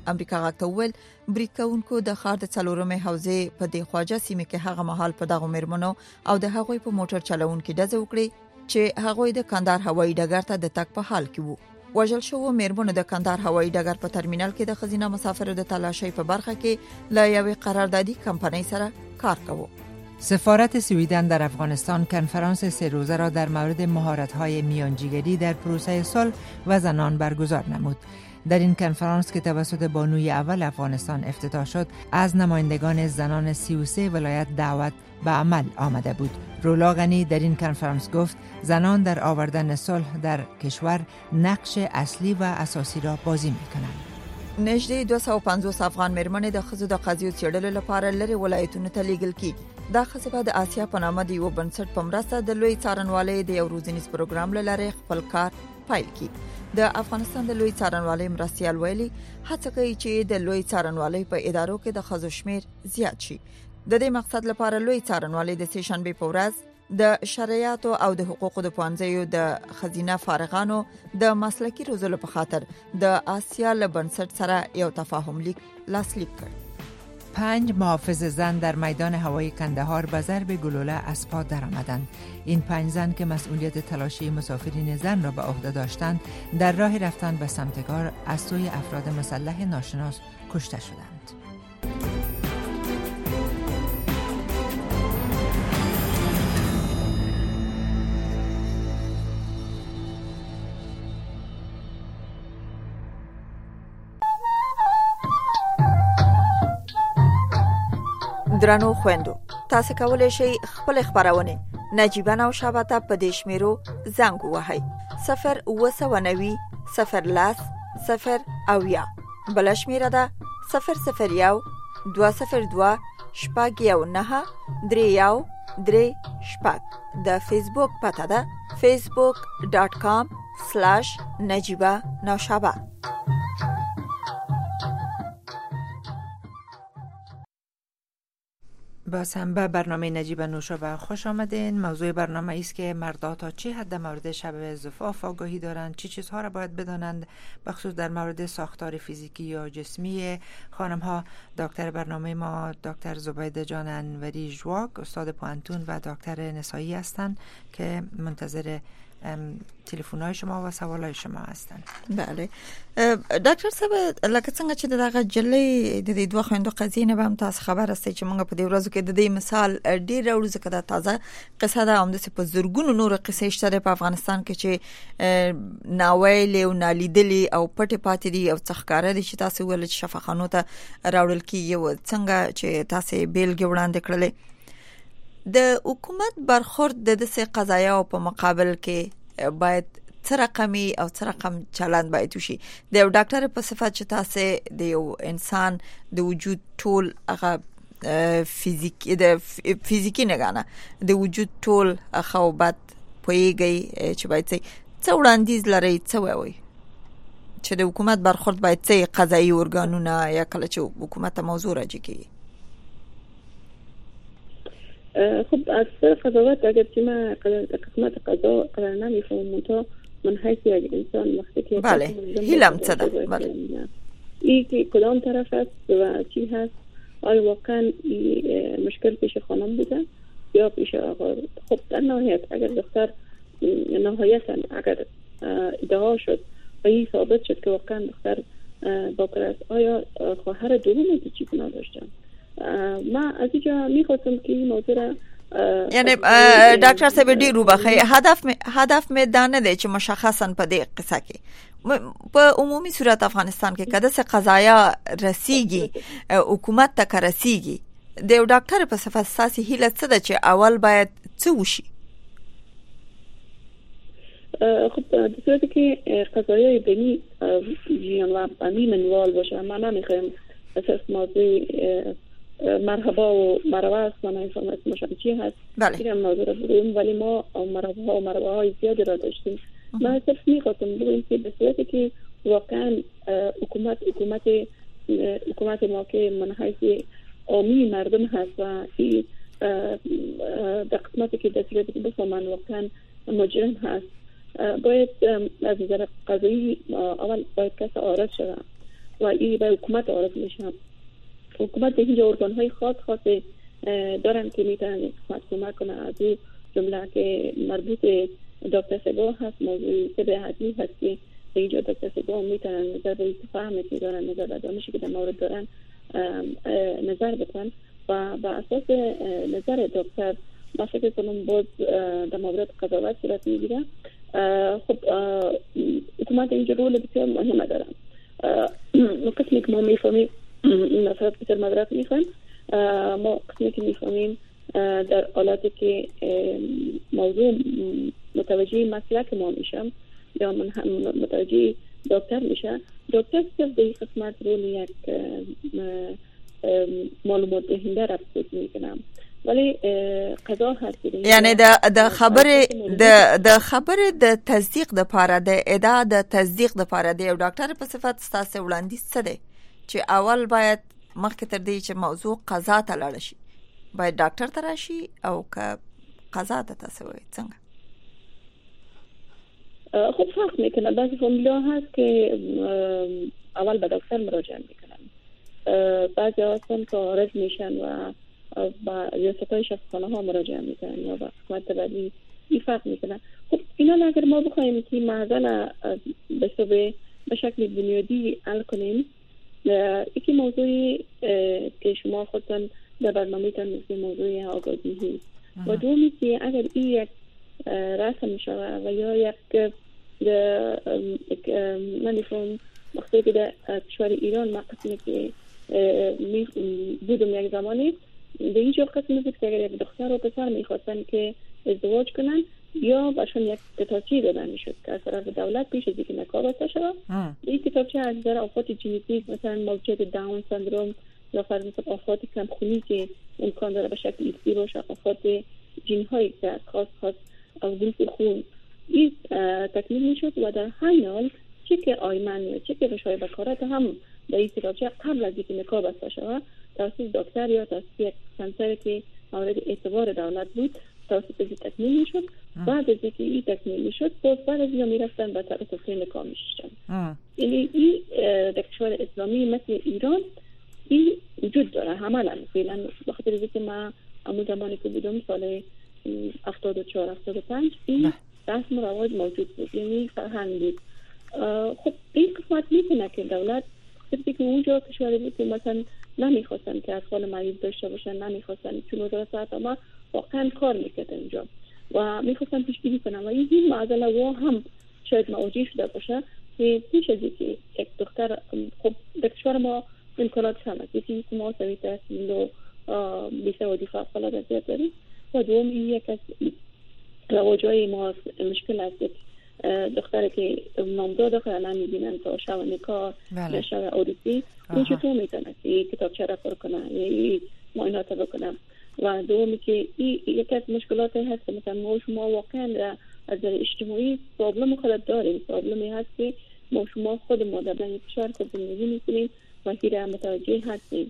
امریکا غاک ته ویل برید کوونکو د ښار د څلورمې حوزې په دی خواجه سیمه کې هغه محل په دغه مرمنو او د هغوی په موټر چلون کې ډزې وکړي چې هغوی د کندهار هوایي ډګر ته د تګ په حال کې وو. وژل شوو مرمنو د کندهار هوایي ډګر په ترمینل کې د خزینه مسافرو د تلاشي په برخه کې له یوې قراردادي کمپنۍ سره کار کوي. سفارت سویدن در افغانستان کنفرانس سه روزه را در مورد مهارت‌های میانجیگری در پروسه صلح و زنان برگزار نمود. در این کنفرانس که توسط بانوی اول افغانستان افتتاح شد، از نمایندگان زنان سی و سه ولایت دعوت به عمل آمده بود. رولا غنی در این کنفرانس گفت زنان در آوردن صلح در کشور نقش اصلی و اساسی را بازی می‌کنند. نږدې دوه سوه او پنځوس افغان مرمنې د ښځو د قضیو څېړلو لپاره لرې ولایتونو ته لیږل کیږي. دا ښځې به د آسیا په نامه د یو بنسټ په مرسته د لوی څارنوالۍ د یو روزنیز پروګرام له لارې خپل کار پیل کړي. د افغانستان د لوی څارنوالۍ مرستیال ویلي هڅه کوي چې د لوی څارنوالۍ په ادارو کې د ښځو شمیر زیات شي. د دې مقصد لپاره لوی څارنوالۍ د سه شنبه په ورځ د شرعیاتو او د حقوقو د پوهنځیو د خزینه فارغانو د مسلکی روزلو په خاطر د آسیا له بنسټ سره یو تفاهم لیک لاسلیک کړ. پنج محافظ زن در میدان هوایی کندهار به ضرب گلوله از پا درآمدند. این پنج زن که مسئولیت تلاشی مسافرین زن را به عهده داشتند، در راه رفتن به سمت کار از سوی افراد مسلح ناشناس کشته شدند. درنو خويندو، تاسو کولای شئ خپل خبرونه نجیبه نو شابته په دې شمیرو زنګ ووهئ صفر اوه سوه نوي صفر لس صفر اویا. بل شمیره ده صفر صفر یو دوه صفر دوه شپږ یو نهه درې یو درې شپږ. د فیسبوک پته ده facebook dot com slash نجیبه نوشابه. باز هم به برنامه نجیبه نوشابه خوش آمدین. موضوع برنامه است که مردها تا چه حد در مورد شب زفاف آگاهی دارند، چه چیزها را باید بدانند، بخصوص در مورد ساختار فیزیکی یا جسمی خانم ها. دکتر برنامه ما دکتر زبیده جان انوری ژواک، استاد پوهنتون و دکتر نسایی هستند که منتظر تلفن‌های شما و سوالای شما هستند. بله ډاکټر صاحب، لکه څنګه چې دغه جلې د دې دوه خويندو قضیې نه هم تاسو خبر استئ چې موږ په دې ورځو کې د دې مثال ډیر راوړو، ځکه دا تازه قصه ده. هم د په زورګونو نور قصې شته په افغانستان کې چې ناویل او نالیدلې او پټ پاتې دي او څخکاره دي چې تاسو ول چې شفاخانو ته راوړل کیږي. او څنګه چې تاسو بیلګې وړاندې کړلې د حکومت برخورد د دسه قضایا په مقابل کې باید څه رقمي او څه رقم چلند باید وشي. د یو ډاکټر په صفت چې تاسو د یو انسان د وجود ټول هغه فزیکی د فزیکی نه غاڼه د وجود ټول خوابت پویږي چې باید څه وړاندیز لري، څه وایي چې د حکومت برخورد باید څه قضایي ارګانونه یا کله چې حکومت موضوع راځي کی. خب از قضاوت اگر که من قسمت قضا قرار نمیفهمم تا من حیث یک انسان وقتی که بله هیلم صدا بله این که کدام طرف است و چی هست، آیا واقعا مشکل پیش خانم بوده یا پیش آقا. خب در نهایت اگر دختر نهایتا اگر ادعا شد و این ثابت شد که واقعا دختر باکر است، آیا خواهر دوم چی گناه داشتن؟ ما از اینجا میخواستم که این موضوع را یعنی ډاکټر صاحب ډیر وبخې هدف می هدف می دانه دی چې مشخصا په دې قصه کې په عمومي صورت افغانستان کې کده څه قضایا رسیږي حکومت ته رسیږي د یو ډاکټر په صفت اساسي هیله څه ده چې اول باید څه وشي؟ خب در صورتی که قضایای بینی جیان و بینی منوال باشه، ما نمیخوایم اساس موضوع مرحبا و مرحبا است و نمیفهم اسمشان چی هست. این هم موضوع را بگویم، ولی ما مرحبا و مرحبا های زیادی را داشتیم. ما صرف میخواستم بگویم که به صورتی که واقعا حکومت حکومت حکومت ما که من حیث عامی مردم هست و این در قسمتی که در صورتی که بفهمن واقعا مجرم هست، باید از نظر قضایی اول باید کس آرد شد و این به حکومت عرض میشه. حکومت به اینجا ارگان های خاص خاص دارن که میتونن حکومت کمک کنه. از این جمله که مربوط دکتر سبا هست، موضوع سبه حدی هست که به اینجا دکتر سبا میتونن نظر به فهمی که دارن، نظر به دانشی که در مورد دارن نظر بکنن و با اساس نظر دکتر ما فکر کنم باز در مورد قضاوت صورت میگیره. خب حکومت اینجا رول بسیار مهمه دارن. قسمی که ما میفهمیم مثلا بسیار مدرک میخوایم، ما قسمی که میفهمیم در حالاتی که موضوع متوجه مسلک ما میشم یا من هم متوجه دکتر میشه، دکتر صرف به قسمت رول یک معلومات دهنده را بسید میکنم، ولی قضا هست یعنی د خبر د د خبر د تصدیق د پاره د ادعا د تصدیق د پاره د یو ډاکټر په صفت ستاسو وړاندیز څه دی چې اول باید مخکې تر دې چې موضوع قضا ته لاړ شي باید ډاکټر ته راشي او که قضا ته تاسو وایي څنګه؟ خب فرق میکنه. بعضی فامیلا هست که اول به دکتر مراجعه میکنن، بعضی هستن که عارض میشن و با ریاست‌های شفاخانه ها مراجعه میکنن یا با قسمت بعدی. این فرق میکنه. خب اینا اگر ما بخوایم که معضل به به شکل بنیادی حل کنیم، یکی موضوعی که شما خودتان در برنامه‌تان مثل موضوع آگاهی و دومی که اگر این یک رسم شود و یا یک من میفهم وقتی که در کشور ایران ما قسمی که بودم یک زمانی به اینجا قسمی بود که اگر یک دختر و پسر میخواستن که ازدواج کنن یا باشون یک کتابچه دادن میشد که از طرف دولت پیش از اینکه نکاح بسته شود. این کتابچه از نظر آفات ژنتیک مثلا موجود داون سندروم یا فرض مثلا آفات کمخونی که امکان داره به شکل ایکسی باشه، آفات جین هایی که خاص خاص از گروه خون این تکمیل میشد و در همین حال چه که آیمن یا چه که غشای بکارت هم به این کتابچه قبل از اینکه نکاح بسته شود توسط دکتر یا توسط یک سنتر که مورد اعتبار دولت بود توسط این تکمیل میشد. بعد از اینکه این تکمیل میشد باز بعد از اینکه میرفتن به طرف تصمیم نکاح میشدن. یعنی این در کشور اسلامی مثل ایران این وجود داره عملا. فعلا بخاطر اینکه ما همون زمانی که بودم سال هفتاد و چهار هفتاد و پنج این رسم و رواج موجود بود، یعنی فرهنگ بود. خب این قسمت میکنه که دولت خیلی که اونجا کشوری بود که مثلا نمیخواستن که اطفال مریض داشته باشن، نمیخواستن چون وزارت صحت ما واقعا کار میکرد اینجا و میخواستن پیشگیری کنن و این معضله وا هم شاید مواجه شده باشه که پیش از اینکه یک دختر خب در کشور ما امکانات هم هست، یکی که ما سوی تحصیل و بیسوادی فوق‌العاده زیاد داریم و دوم این یک از رواجهای ما مشکل است دختری که نامزاد داخل نمیبینن تا شب نکاح یا شب عروسی این چطور میتونه که کتابچه را پر کنه یا معاینات را بکنه. و دومی که این یکی از مشکلات هست مثلا ما شما واقعا از اجتماعی پرابلم خود داریم. پرابلمی هست که ما شما خود ما در بین کشور خود زندگی میکنیم و هیره متوجه هستیم.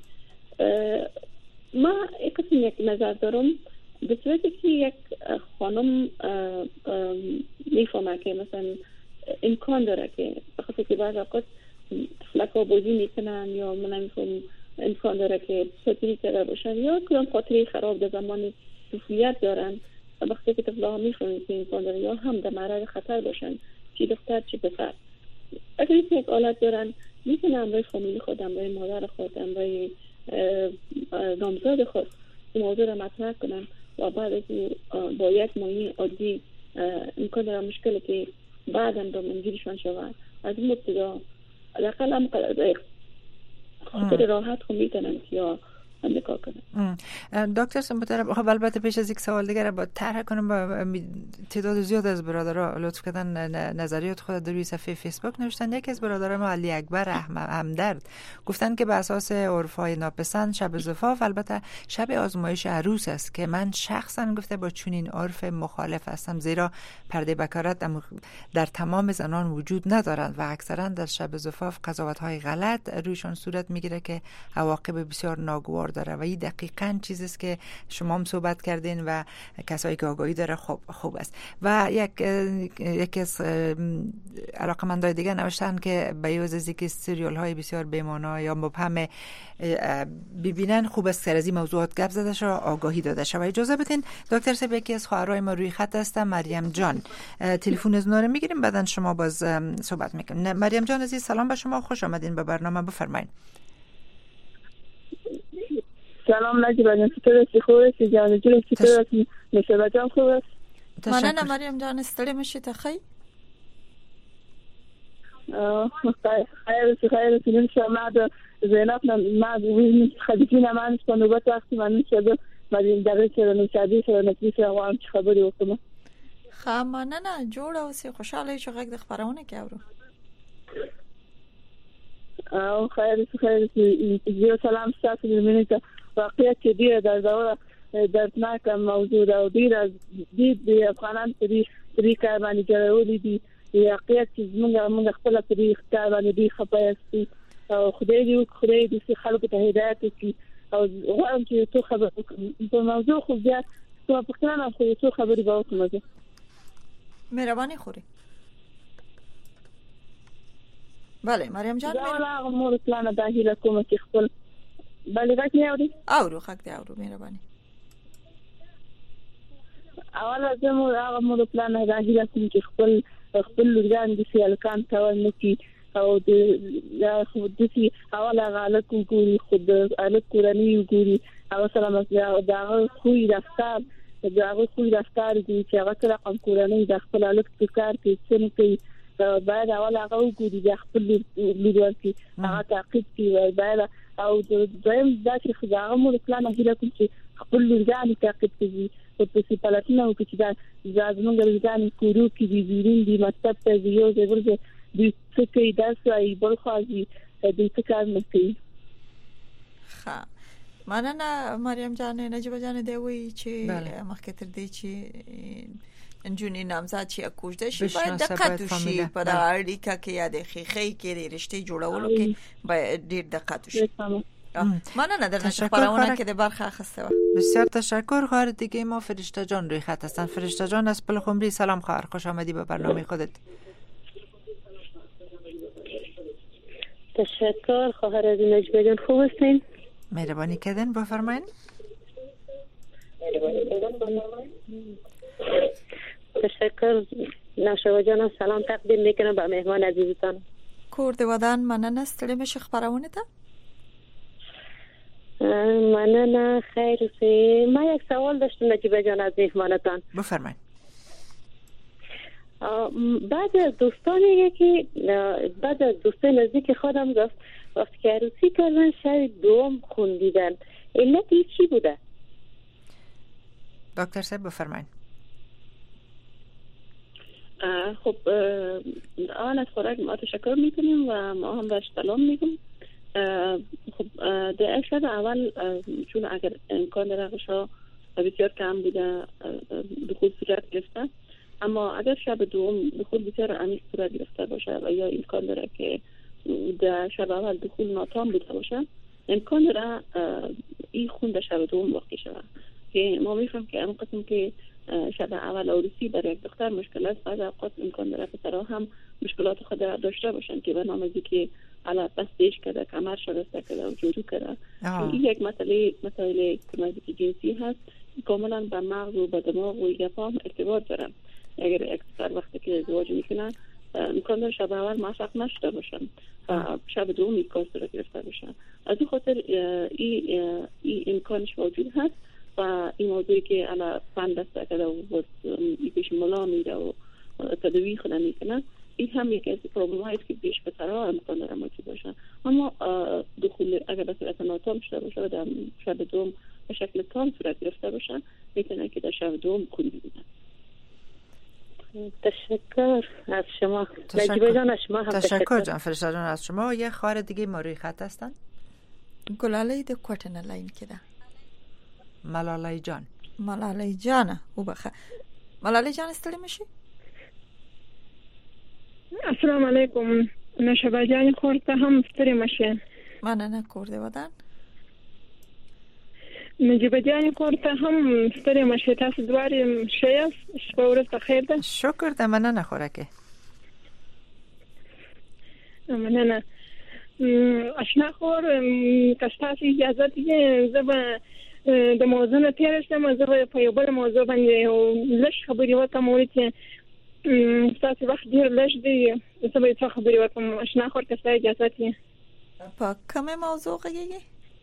ما یک قسم یک نظر دارم به صورتی که یک خانم میفهمه که مثلا امکان داره که بخاطر که بعض اوقات طفلک‌ها بازی میکنن یا من نمیفهم امکان داره که سطری کرده باشن یا کدام خاطری خراب در زمان طفولیت دارن و وقتی که طفلها میفهمن که امکان داره یا هم در معرض خطر باشن چی دختر چی پسر، اگر یک حالت دارن میتونن امرای فامیلی خود، امرای مادر خود، امرای نامزاد خود موضوع را مطرح کنن و بعد از با یک معاینه عادی امکان داره مشکلی که بعداً با منگیرشان شود از این مبتدا حداقل هم قدر خاطر راحت خود میتونن یا نکاح کنن. دکتر سمبوتر خب البته پیش از یک سوال دیگر با طرح کنم با تعداد زیاد از برادرها لطف کردن نظریات خود در روی صفحه فیسبوک نوشتن. یکی از برادران ما علی اکبر همدرد گفتن که به اساس عرفای ناپسند شب زفاف البته شب آزمایش عروس است که من شخصا گفته با چنین عرف مخالف هستم، زیرا پرده بکارت در تمام زنان وجود ندارند و اکثرا در شب زفاف قضاوت‌های غلط رویشان صورت میگیره که عواقب بسیار ناگوار داره و این دقیقاً چیزی است که شما هم صحبت کردین و کسایی که آگاهی داره خوب خوب است. و یک یکی از علاقه‌مندای دیگه نوشتن که به عوض از اینکه سریال های بسیار بی‌معنی یا مبهم ببینن، خوب است سر از این موضوعات گپ زده شه، آگاهی داده شه. و اجازه بدین دکتر صاحب، یکی از خواهرای ما روی خط هست، مریم جان. تلفن از نور میگیریم، بعدن شما باز صحبت میکنین. مریم جان عزیز، سلام به شما، خوش آمدین به برنامه، بفرمایید. سلام نجیب جان، چطور هستی؟ خوب هستی جان؟ جون چطور هستی؟ نشابه جان خوب است؟ مننه مریم جان، استری میشی تخی؟ آه خیر خیر خیر سنین شما زینب ما وین خدیجه من سپنوبت وقتی من شده مدین درس رو نشادی شده نتیجه وام چه خبری وکم. خب مننه جوړ اوسې، خوشاله چې غږ د خبرونه کې اورو. او خیر خیر زیرا سلام ستاسو زمینه ته واقعیت چې دی د زوره دردناک موضوع او ډیر از دې د افغانان په دې طریقه باندې جوړولې دي. واقعیت چې موږ موږ خپل طریقه باندې دی خپایستي او خدای دې خدای دې خلکو ته هدایت وکړي. او غواړم چې څه خبر په موضوع خو بیا څه پښتنه خو څه خبري به وکړم. مهرباني خوري. بله مریم جان، دا هغه مور پلان داخله کوم چې خپل بلې غږ نه اوري اورو خک دی اورو مهرباني. اوله زموږ هغه مور پلان داخله کوم چې خپل خپل لورګان د سیالکان تاول نکي او د یا خو د سي اوله غالت کوي خود الک کورنۍ ګوري او سلام دا خو رفتار دا خو رفتار دي چې هغه سره قوم کورنۍ د خپل الک کار کې څنګه کوي. باید اول هغه وګوري د خپل لیدل کې هغه تعقیب کوي. باید او دویم دا چې خدای مو پلان هغه کوم چې خپل لورګان تعقیب کوي او په سي پلاتینو کې چې دا ځانونو لورګان کورو کې دي زیرین دي مکتب ته یو ځای ورته د څه کې داسې بل خاصي د څه کار نه کوي. ها مننه مریم جان. نجیب جان دی وی چې مخکې تر دې چې انجونی نامزد چې کوژده شي باید دقت وشي په دا اړیکه کې یا د خېخې کې د رشتې جوړولو کې باید ډیر دقت وشي. مننه در خبرونه که د برخه اخسته و. بسیار تشکر. خواهر دیگه ما فرشته جان روی خط هستن. فرشته جان از پلخمری، سلام خواهر، خوش آمدی به برنامه خودت. تشکر خواهر از نجبه جان، خوب هستین؟ مهربانی کردن، بفرمایید. تشکر نشابه جان، سلام تقدیم میکنم به مهمان عزیزتان. کورد ودان مننه، ستړي مشه خبرونه ته. مننه خیر سه. ما یک سوال داشتم نجیب جان از مهمانتان. بفرمایید. بعضی از دوستان میگه که بعضی از دوستان نزدیک خودم گفت وقتی که عروسی کردن شب دوم خوندیدن، علت چی بوده؟ دکتر صاحب بفرمایید. خب آن از خوراک ما تشکر میکنیم و ما هم باش سلام میگم. خب در شب اول چون اگر امکان داره غشا بسیار کم بوده دخول صورت گرفته، اما اگر شب دوم دخول بسیار عمیق صورت گرفته باشه و یا امکان داره که در شب اول دخول ناتام بوده باشه، امکان داره این خون در شب دوم واقع شده. که ما میفهم که اون قسم که شب اول عروسی برای یک دختر مشکل است، بعضی اوقات امکان داره پسرها هم مشکلات خود داشته باشن که به نام از که علا بستش کرده، کمر شرسته کرده و جودو کرده. این یک مسئله مسئله که جنسی هست، کاملا به مغز و به دماغ و گپا هم ارتباط داره. اگر یک دختر وقتی که ازدواج میکنن امکان داره شب اول موفق نشده باشن و شب دوم کار صورت گرفته باشن. از این خاطر این ای امکانش موجود هست و این موضوعی که علا فن دسته کرده و این پیش ملا میره و تدوی خود میکنه، این هم یکی از پروبلم هایی که پیش پسرها امکان داره موجود باشن. اما دخول اگر به صورت ناتام شده باشه و در شب دوم به شکل تام صورت گرفته باشن، میتونه که در شب دوم خوندی بودن. تشکر از شما. نجیبه جان از شما هم تشکر. تشکر جان. فرشته جان از شما. یه خواهر دیگه ما روی خط هستن. گلاله د کوټنه لاین کده. ملاله جان. ملاله جان او بخه. ملاله جان استلی میشی؟ السلام علیکم. نشابه جان خورته هم استری میشه. مننه کرده ودان. نجیب جان کورته هم ستړي مشه تاسو دواره شه شپه ورځ په خیر ده. شکر ده. مننه خورکه. مننه. آشنا خور کاستاس اجازه دیگه زبا د موضوع نه تیر شم. زه په یو بل موضوع باندې لږ خبرې وکم ورته تاسو وخت ډیر لږ دی. زه به څه خبرې وکم آشنا خور کاستا اجازه دی. په کومه موضوع غږیږي؟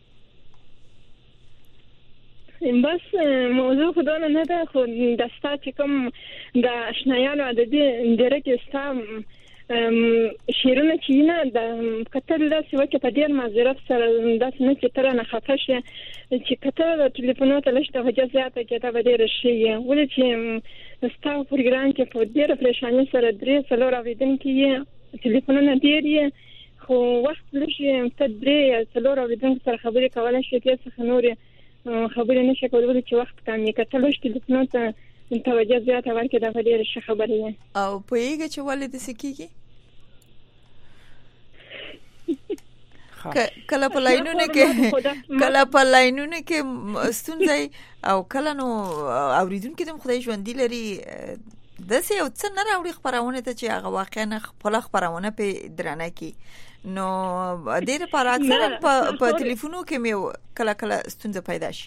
بس موضوع خدانه نه ده خو دستا چې کوم د آشنایانو عددي درجه ستا شیرونه چې نه د کتل داسې وکړه په ډېر معذرت سره داسې نه چې تر نه خفه شي چې کتل ټلیفونو ته لږ توجه زیاته کېده به ډېره ښه وي. ولې چې ستا پروګرام کې په ډېره پریشانۍ سره درې څلور اورېدونکي یې ټلیفونونه ډېر یې خو وخت لږ ته درې څلور اورېدونکو سره خبرې کولی شي دې څخه نورې خبرې نه شي کولی چې وخت کم یې کتل لږ ټلیفونو ته توجه زیاته ورکړه دا ډېره ښه خبره ده. او پوهېږې چې ولې داسې کېږي؟ کله په لاینونو کې کله په لاینونو کې ستونزې او کله نو اوریدونکو د خدای ژوندۍ لري داسې یو څه نه راوړي خبرونه ته چې هغه واقعا خپل خبرونه په درنه کې نو ډېر پر اکثر په ټلیفونو کې مې کله کله ستونزه پیدا شي.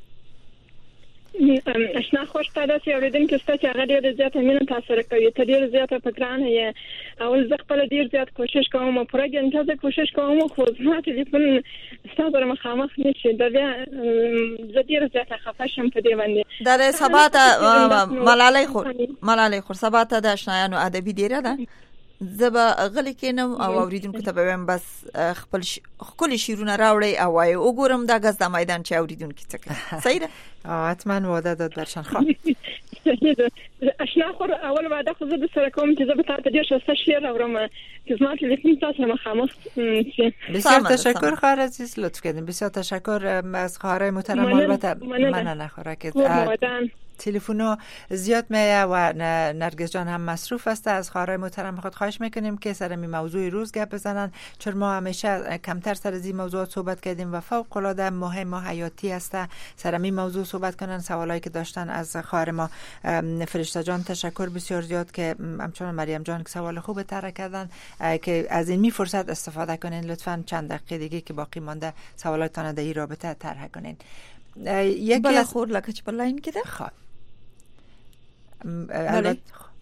آشنا خوش پیدا شي اوریدونکو ست چې هغه ډېر زیات مینه تاسو راکوي ته ډېر زیات په ګرانه یې اول زه خپل ډېر زیات کوشش کوم په راګن ته کوشش کوم خو زما ټلیفون ستاسو سره مخامخ نشي دا بیا زه ډېر زیات خفه شم په دې باندې. دا سبا ته ملالۍ خور ملالۍ خور سبا ته د آشنایانو ادبي ډیره ده زبا غلی کینم او اوریدونکو ته بهم بس خپل خپل شیرونه راوړی او وای وګورم دا غز د میدان چې اوریدونکو څه کوي. صحیح ده؟ حتما وعده داد برشان. خب آشنا خور اول وعده خو زه سره کوم چې زه به تاسو ډیر ښه شیر راوړم چې زما تلیفون تاسو مخامخ شي. بسیار تشکر خواهر عزیز لطف کردین. بسیار تشکر از خواهرای محترم. البته من نخوره که تلفن‌ها زیاد میه و نرگس جان هم مصروف است. از خواهرای محترم خود خواهش میکنیم که سر می موضوع روز گپ بزنن چون ما همیشه کمتر سر از این موضوعات صحبت کردیم و فوق العاده مهم و حیاتی است سر می موضوع صحبت کنن. سوالایی که داشتن از خواهر ما فرشته جان تشکر بسیار زیاد که همچنان مریم جان که سوال خوب طرح کردن که از این می فرصت استفاده کنین. لطفاً چند دقیقه دیگه که باقی مانده سوالاتتان در این رابطه طرح کنین. یکی بله خور لکه چه بلاین کده خواه البته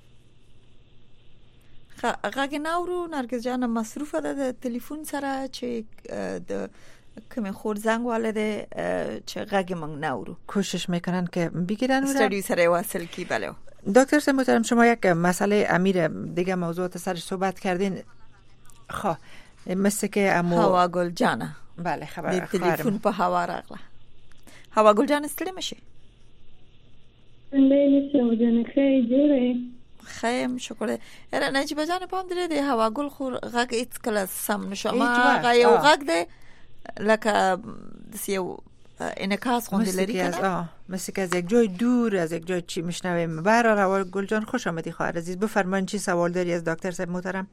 غږ ناورو نرګس جان مصروفه ده د ټلیفون سره چې د کوم خور زنګ والده چې غږ موږ ناورو کوشش میکنن که بگیرن استودیو سره واصل کی. بله دکتر صاحب محترم شما یک مسئله امیر دیگه موضوعات سر صحبت کردین. خب مثل که امو هوا گل جانه بله خبر د ټلیفون په هوا راغله. هوا گل جان ستړي مشه؟ لیلی سوجن خیلی جوره خیم شکر. اره نجیب جان پام داره ده هوا گل خور غږ ایت کلا سم نشو ما غا یو غږ ده لکه یو انعکاس خوندی لري کنه مثل که از یک جای دور از یک جای چی میشنویم. برای هوا گل جان خوش آمدی خواهر عزیز. بفرمایید چی سوال داری از دکتر صاحب محترم؟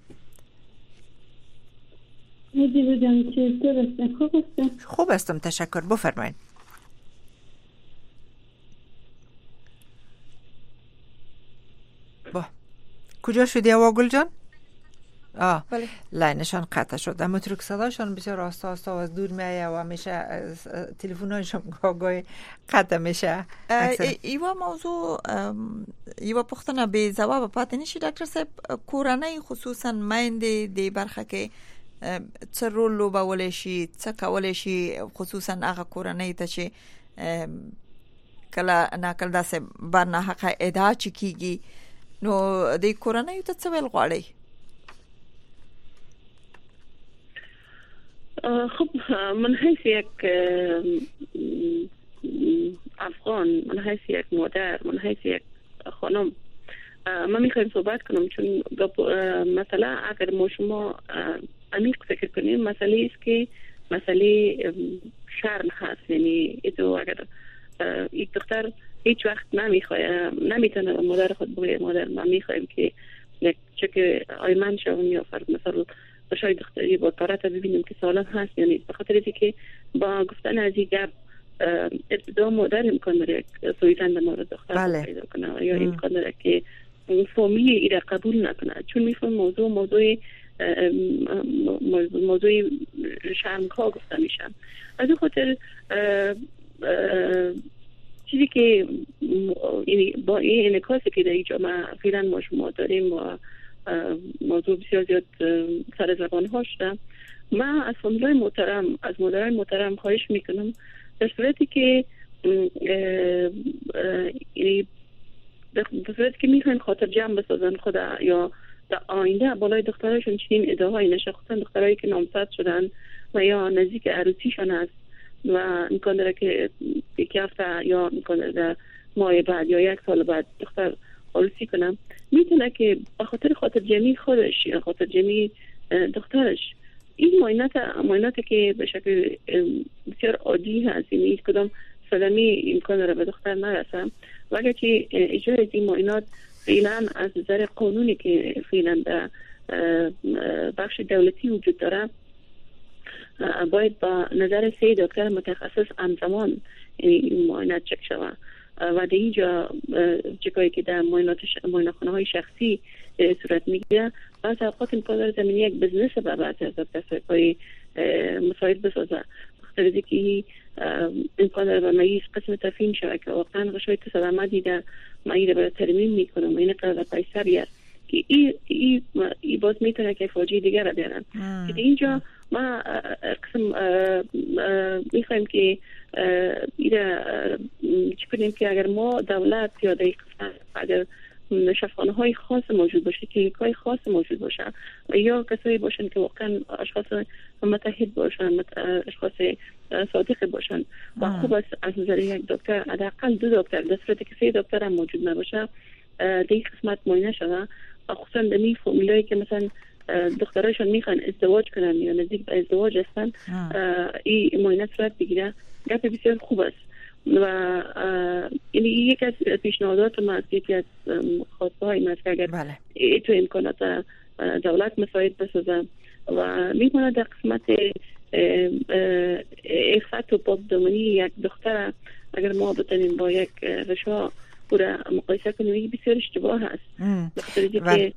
نجیب جان چطور هستن؟ خوب هستن؟ خوب هستم تشکر. بفرمایید. با کجا شدی هوا گل جان؟ آه بله. لاینشان قطع شد. اما ترک صداشان بسیار آستا آستا و از دور میایه و همیشه تلفن‌هایشان گاهی قطع میشه. ایوا موضوع ایوا پختنه به جواب پاتې نشي ډاکټر صاحب. کورنۍ خصوصا مایندې د برخه کې څه رول لوبولی شي څه کولی شي خصوصا هغه کورنۍ ته چې کله ناکله داسې برناحقه ادعا چې کیږي نو د کورنۍ ته څه ویل غواړي؟ خب من حیث یک افغان، من حیث یک مادر، من حیث یک خانم من میخوایم صحبت کنم چون مثلا اگر ما شما عمیق فکر کنیم مسئله است که مسئله شرم هست. یعنی ایتو اگر یک دختر هیچ وقت نمیخواد نمیتونه مادر خود بگه مادر من میخوایم که چه که آیمن شوم یا فرض مثلا شاید دختری با کارت ببینیم که سالم هست. یعنی به خاطر اینکه با گفتن از این گپ ابتدا مادر امکان داره فرزند مورد دختر بله. پیدا کنه یا امکان داره که فامیلی ایره قبول نکنه، چون میفهم موضوع موضوع موضوع شرمگاه گفته میشن. از این خاطر چیزی که یعنی با این انعکاسی که در اینجا ما فعلا ما شما داریم و موضوع بسیار زیاد سر زبان ها شده، من از فامیلای محترم از مادرای محترم خواهش میکنم در صورتی که یعنی در صورتی که میخواین خاطر جمع بسازن خدا یا در آینده بالای دخترایشون چنین ادعاهایی نشه، خصوصا دخترایی که نامزد شدن و یا نزدیک عروسیشون است و امکان داره که یک هفته یا امکان داره در ماه بعد یا یک سال بعد دختر عروسی کنم، میتونه که به خاطر خاطر جمعی خودش یا خاطر جمعی دخترش این معاینات معایناتی که به شکل بسیار عادی هست، یعنی هیچ کدام صدمه امکان داره به دختر نرسه، و اگر که اجرای این معاینات فعلا از نظر قانونی که فعلا در بخش دولتی وجود داره باید با نظر سه دکتر متخصص همزمان این معاینات چک شود و در اینجا چکایی که در معاینه‌خانه های شخصی صورت میگیره بعض اوقات امکان داره زمینی یک بزنس به بعضی از دکترهای مساعد بسازه، بخاطر از اینکه امکان داره به مریض قسم تفهیم شود که واقعا غشای تصادم دیده مریض برای ترمیم میکنه و این قدر پیسر بیاد که ای, ای, ای باز میتونه که فاجعه دیگر را بیارن. که اینجا ما قسم میخوایم که ایره چی کنیم که اگر ما دولت یا در قسم اگر شفاخانه های خاص موجود باشه، کلینیک های خاص موجود باشه و یا کسایی باشن که واقعا اشخاص متحد باشن، اشخاص صادق باشن و خوب است از نظر یک دکتر حداقل دو دکتر در صورتی که سه دکتر هم موجود نباشه در این قسمت معاینه شده و خصوصا در می فامیلایی که مثلا دخترایشون میخوان ازدواج کنن یا نزدیک به ازدواج هستن این معاینه صورت بگیره، گپ بسیار خوب است و یعنی یک از پیشنهادات ما است، یکی از خواسته های ما است که اگر بله. تو امکانات دولت مساعد بسازم و میمونه در قسمت عفت و پاکدامنی یک دختر اگر ما بتونیم با یک رشا او را مقایسه کنیم این بسیار اشتباه هست، بخاطر اینکه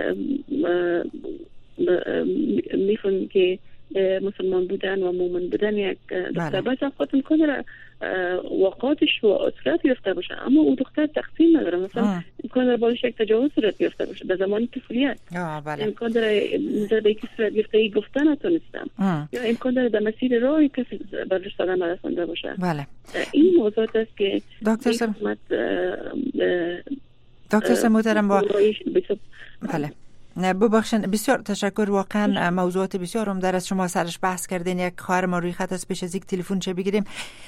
میفهمیم که مسلمان بودن و مومن بودن یک دختر باید اوقات امکان داره واقعاتش و اصلاحات یافته باشه، اما او دختر تقسیم نداره، مثلا امکان داره بالش یک تجاوز صورت یافته باشه در زمان طفولیت، امکان داره نظر به یک صورت یافته ای گفتن نتونستم یا امکان داره در مسیر راهی کسی برش سالم رسانده باشه. بله. این موضوعات است که دکتر سم دکتر سم محترم با بله نه ببخشن بسیار تشکر، واقعا موضوعات بسیار عمده است شما سرش بحث کردین. یک خواهر ما روی خط است، پیش از یک تلفن چه بگیریم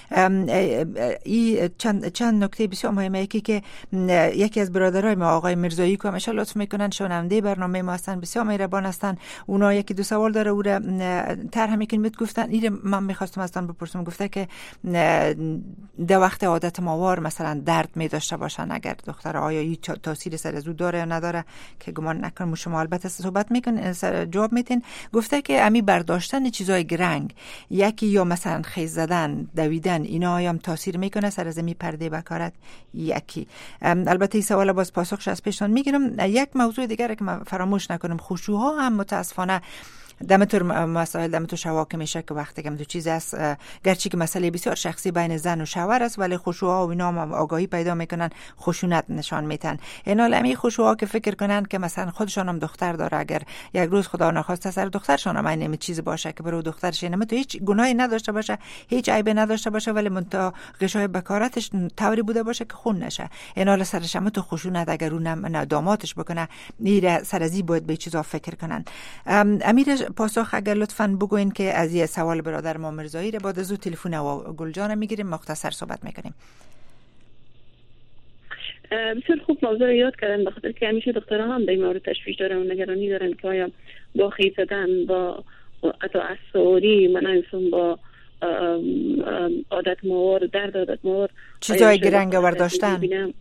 این چند چند نکته بسیار مهمه. یکی که یکی از برادرای ما آقای مرزایی که همیشه لطف میکنن شنونده برنامه ما هستن، بسیار مهربان هستن، اونا یکی دو سوال داره او را طرح میکنیم گفتن این من میخواستم اصلا بپرسم، گفته که در وقت عادت ماوار مثلا درد می داشته باشن اگر دختر آیا این تاثیر سر زود داره یا نداره که گمان نکنم شما البته صحبت میکن جواب میتین. گفته که امی برداشتن چیزای گرنگ یکی یا مثلا خیز زدن دویدن اینا هم تاثیر میکنه سر از می پرده بکارت یکی. البته این سوال باز پاسخش از پیشتان میگیرم. یک موضوع دیگر که من فراموش نکنم، خشوع‌ها هم متاسفانه دمتور مسائل دمتور شواک میشه که وقتی که تو چیز است گرچه که مسئله بسیار شخصی بین زن و شوهر است ولی خشوع و اینا هم آگاهی پیدا میکنن، خشونت نشان میتن. اینا لمی خشوع که فکر کنن که مثلا خودشان هم دختر داره، اگر یک روز خدا نخواسته سر دخترشان هم این چیز باشه که برای دخترش اینم تو هیچ گناهی نداشته باشه، هیچ عیبی نداشته باشه ولی منتها غشای بکارتش طوری بوده باشه که خون نشه، اینا سرش هم تو خشونت اگر اونم دامادش بکنه میره سر ازی باید به چیزا فکر کنن. امیر پاسخ اگر لطفاً بگوین که از یه سوال برادر ما مرزایی رو بعد از او تلفن و گلجان میگیریم مختصر صحبت میکنیم. بسیار خوب موضوع یاد کردن، بخاطر که همیشه دختران هم در این مورد تشویش دارن و نگرانی دارن که آیا با خیز زدن با اطاعت سواری منعیسون با عادت موار درد عادت موار چیزای گرنگ ورداشتن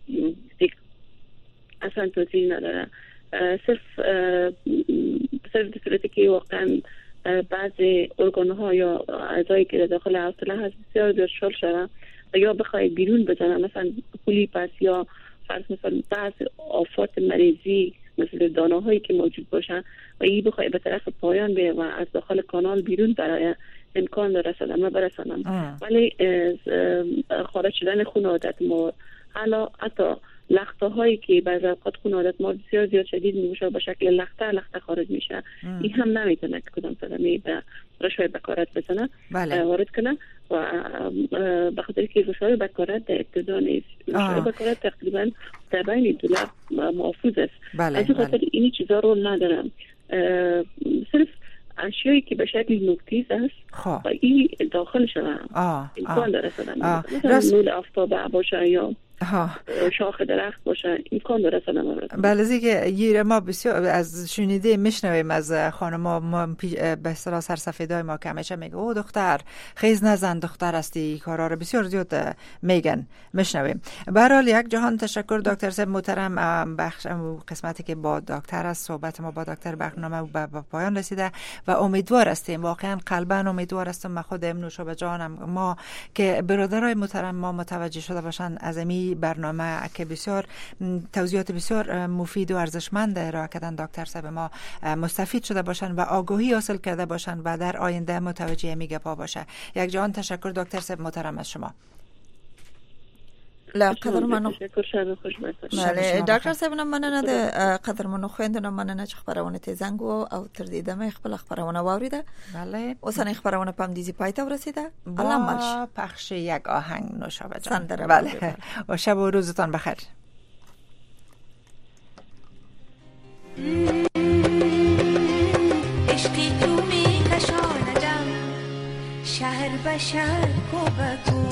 اصلا توصیل نداره، صرف صرف صورتی که واقعا بعضی ارگان‌ها یا اعضایی که داخل عضله هست بسیار دشوار شدن و یا بخوای بیرون بزنن، مثلا پولیپ است یا فرض مثلا بعض آفات مریضی مثل دانه هایی که موجود باشن و این بخوای به طرف پایان بره و از داخل کانال بیرون برای امکان داره صدمه برسنم، ولی خارج شدن خون عادت ما حالا حتی لخته هایی که بعضی اوقات خون عادت ما بسیار زیاد شدید میشه به شکل لخته لخته خارج میشه، این هم نمیتونه که کدام صدمه به رشوه بکارت بزنه وارد کنه و به خاطر که رشوه بکارت در ابتدا نیست، رشوه بکارت تقریبا در بین دولت محفوظ است. بله، از این خاطر اینی چیزا رو ندارم، صرف اشیایی که به شکل نوکتیز است و این داخل شدن امکان داره صدمه، مثلا نور آفتاب باشه یا ها شاخ درخت باشه امکان داره صدمه برسه. بله دیگه یه ما بسیار از شنیده میشنویم از خانم‌ها، ما به اصطلاح سرسفیدای ما که همیشه میگه او دختر خیز نزن، دختر هستی، کارا رو بسیار زیاد میگن میشنویم. به هر حال یک جهان تشکر دکتر صاحب محترم، بخش قسمتی که با دکتر است صحبت ما با دکتر برنامه به پایان رسیده و امیدوار هستیم، واقعا قلبا امیدوار هستم من خودم نوشابه جانم ما که برادرای محترم ما متوجه شده باشن از این برنامه که بسیار توضیحات بسیار مفید و ارزشمند ارائه کردن دکتر صاحب ما مستفید شده باشن و آگاهی حاصل کرده باشن و در آینده متوجه میگه پا باشه. یک جهان تشکر دکتر صاحب محترم از شما. لا قدرمنو شب خوش باشه. بله ډاکټر صاحب نه مننه د قدرمنو خويندو نه چې خبرونه ته زنګ او تر دې دمه خپل خبرونه واوریده. بله اوسنۍ خبرونه په دې پای ته ورسیده. الله مالش پخش یک آهنگ نوشابه جان. بله, بله. و شب و روزتان بخیر. عشقی تو می کشاندم شهر به شهر کو بگو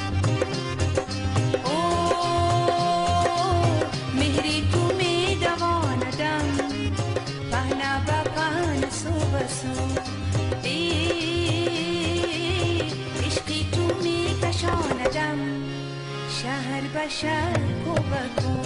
شهر به شهر کو بگو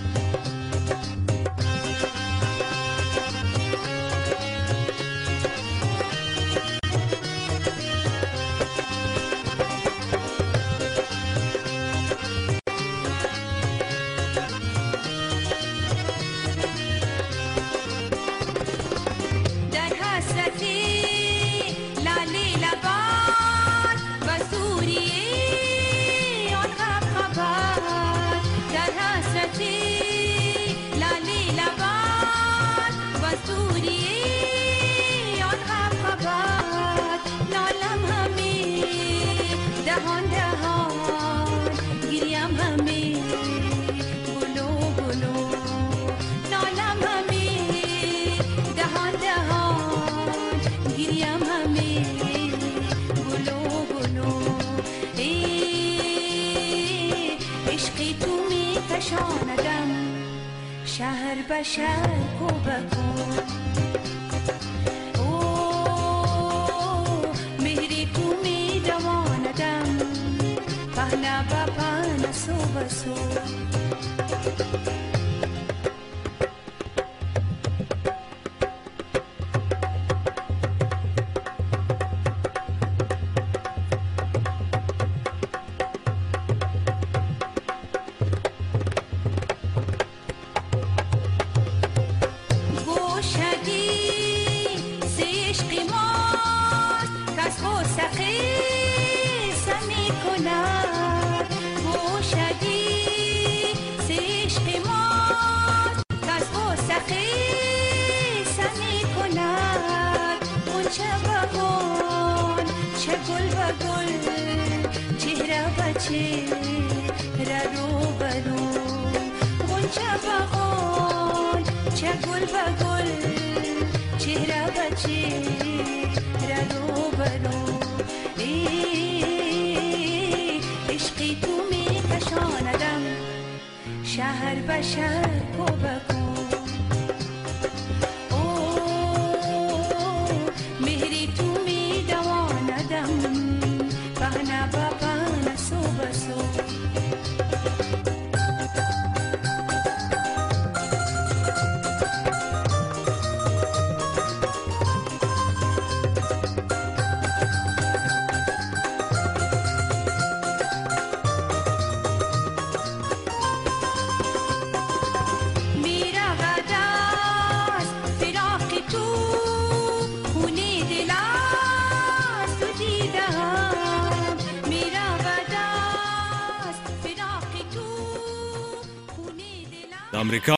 شهر به شهر کو بگو او مهری تو می دواندم پهنا با پهنا سو بسو شهر به شهر کو بگو او مهری تو می دواندم پهنا با پهنا سو بسو امریکا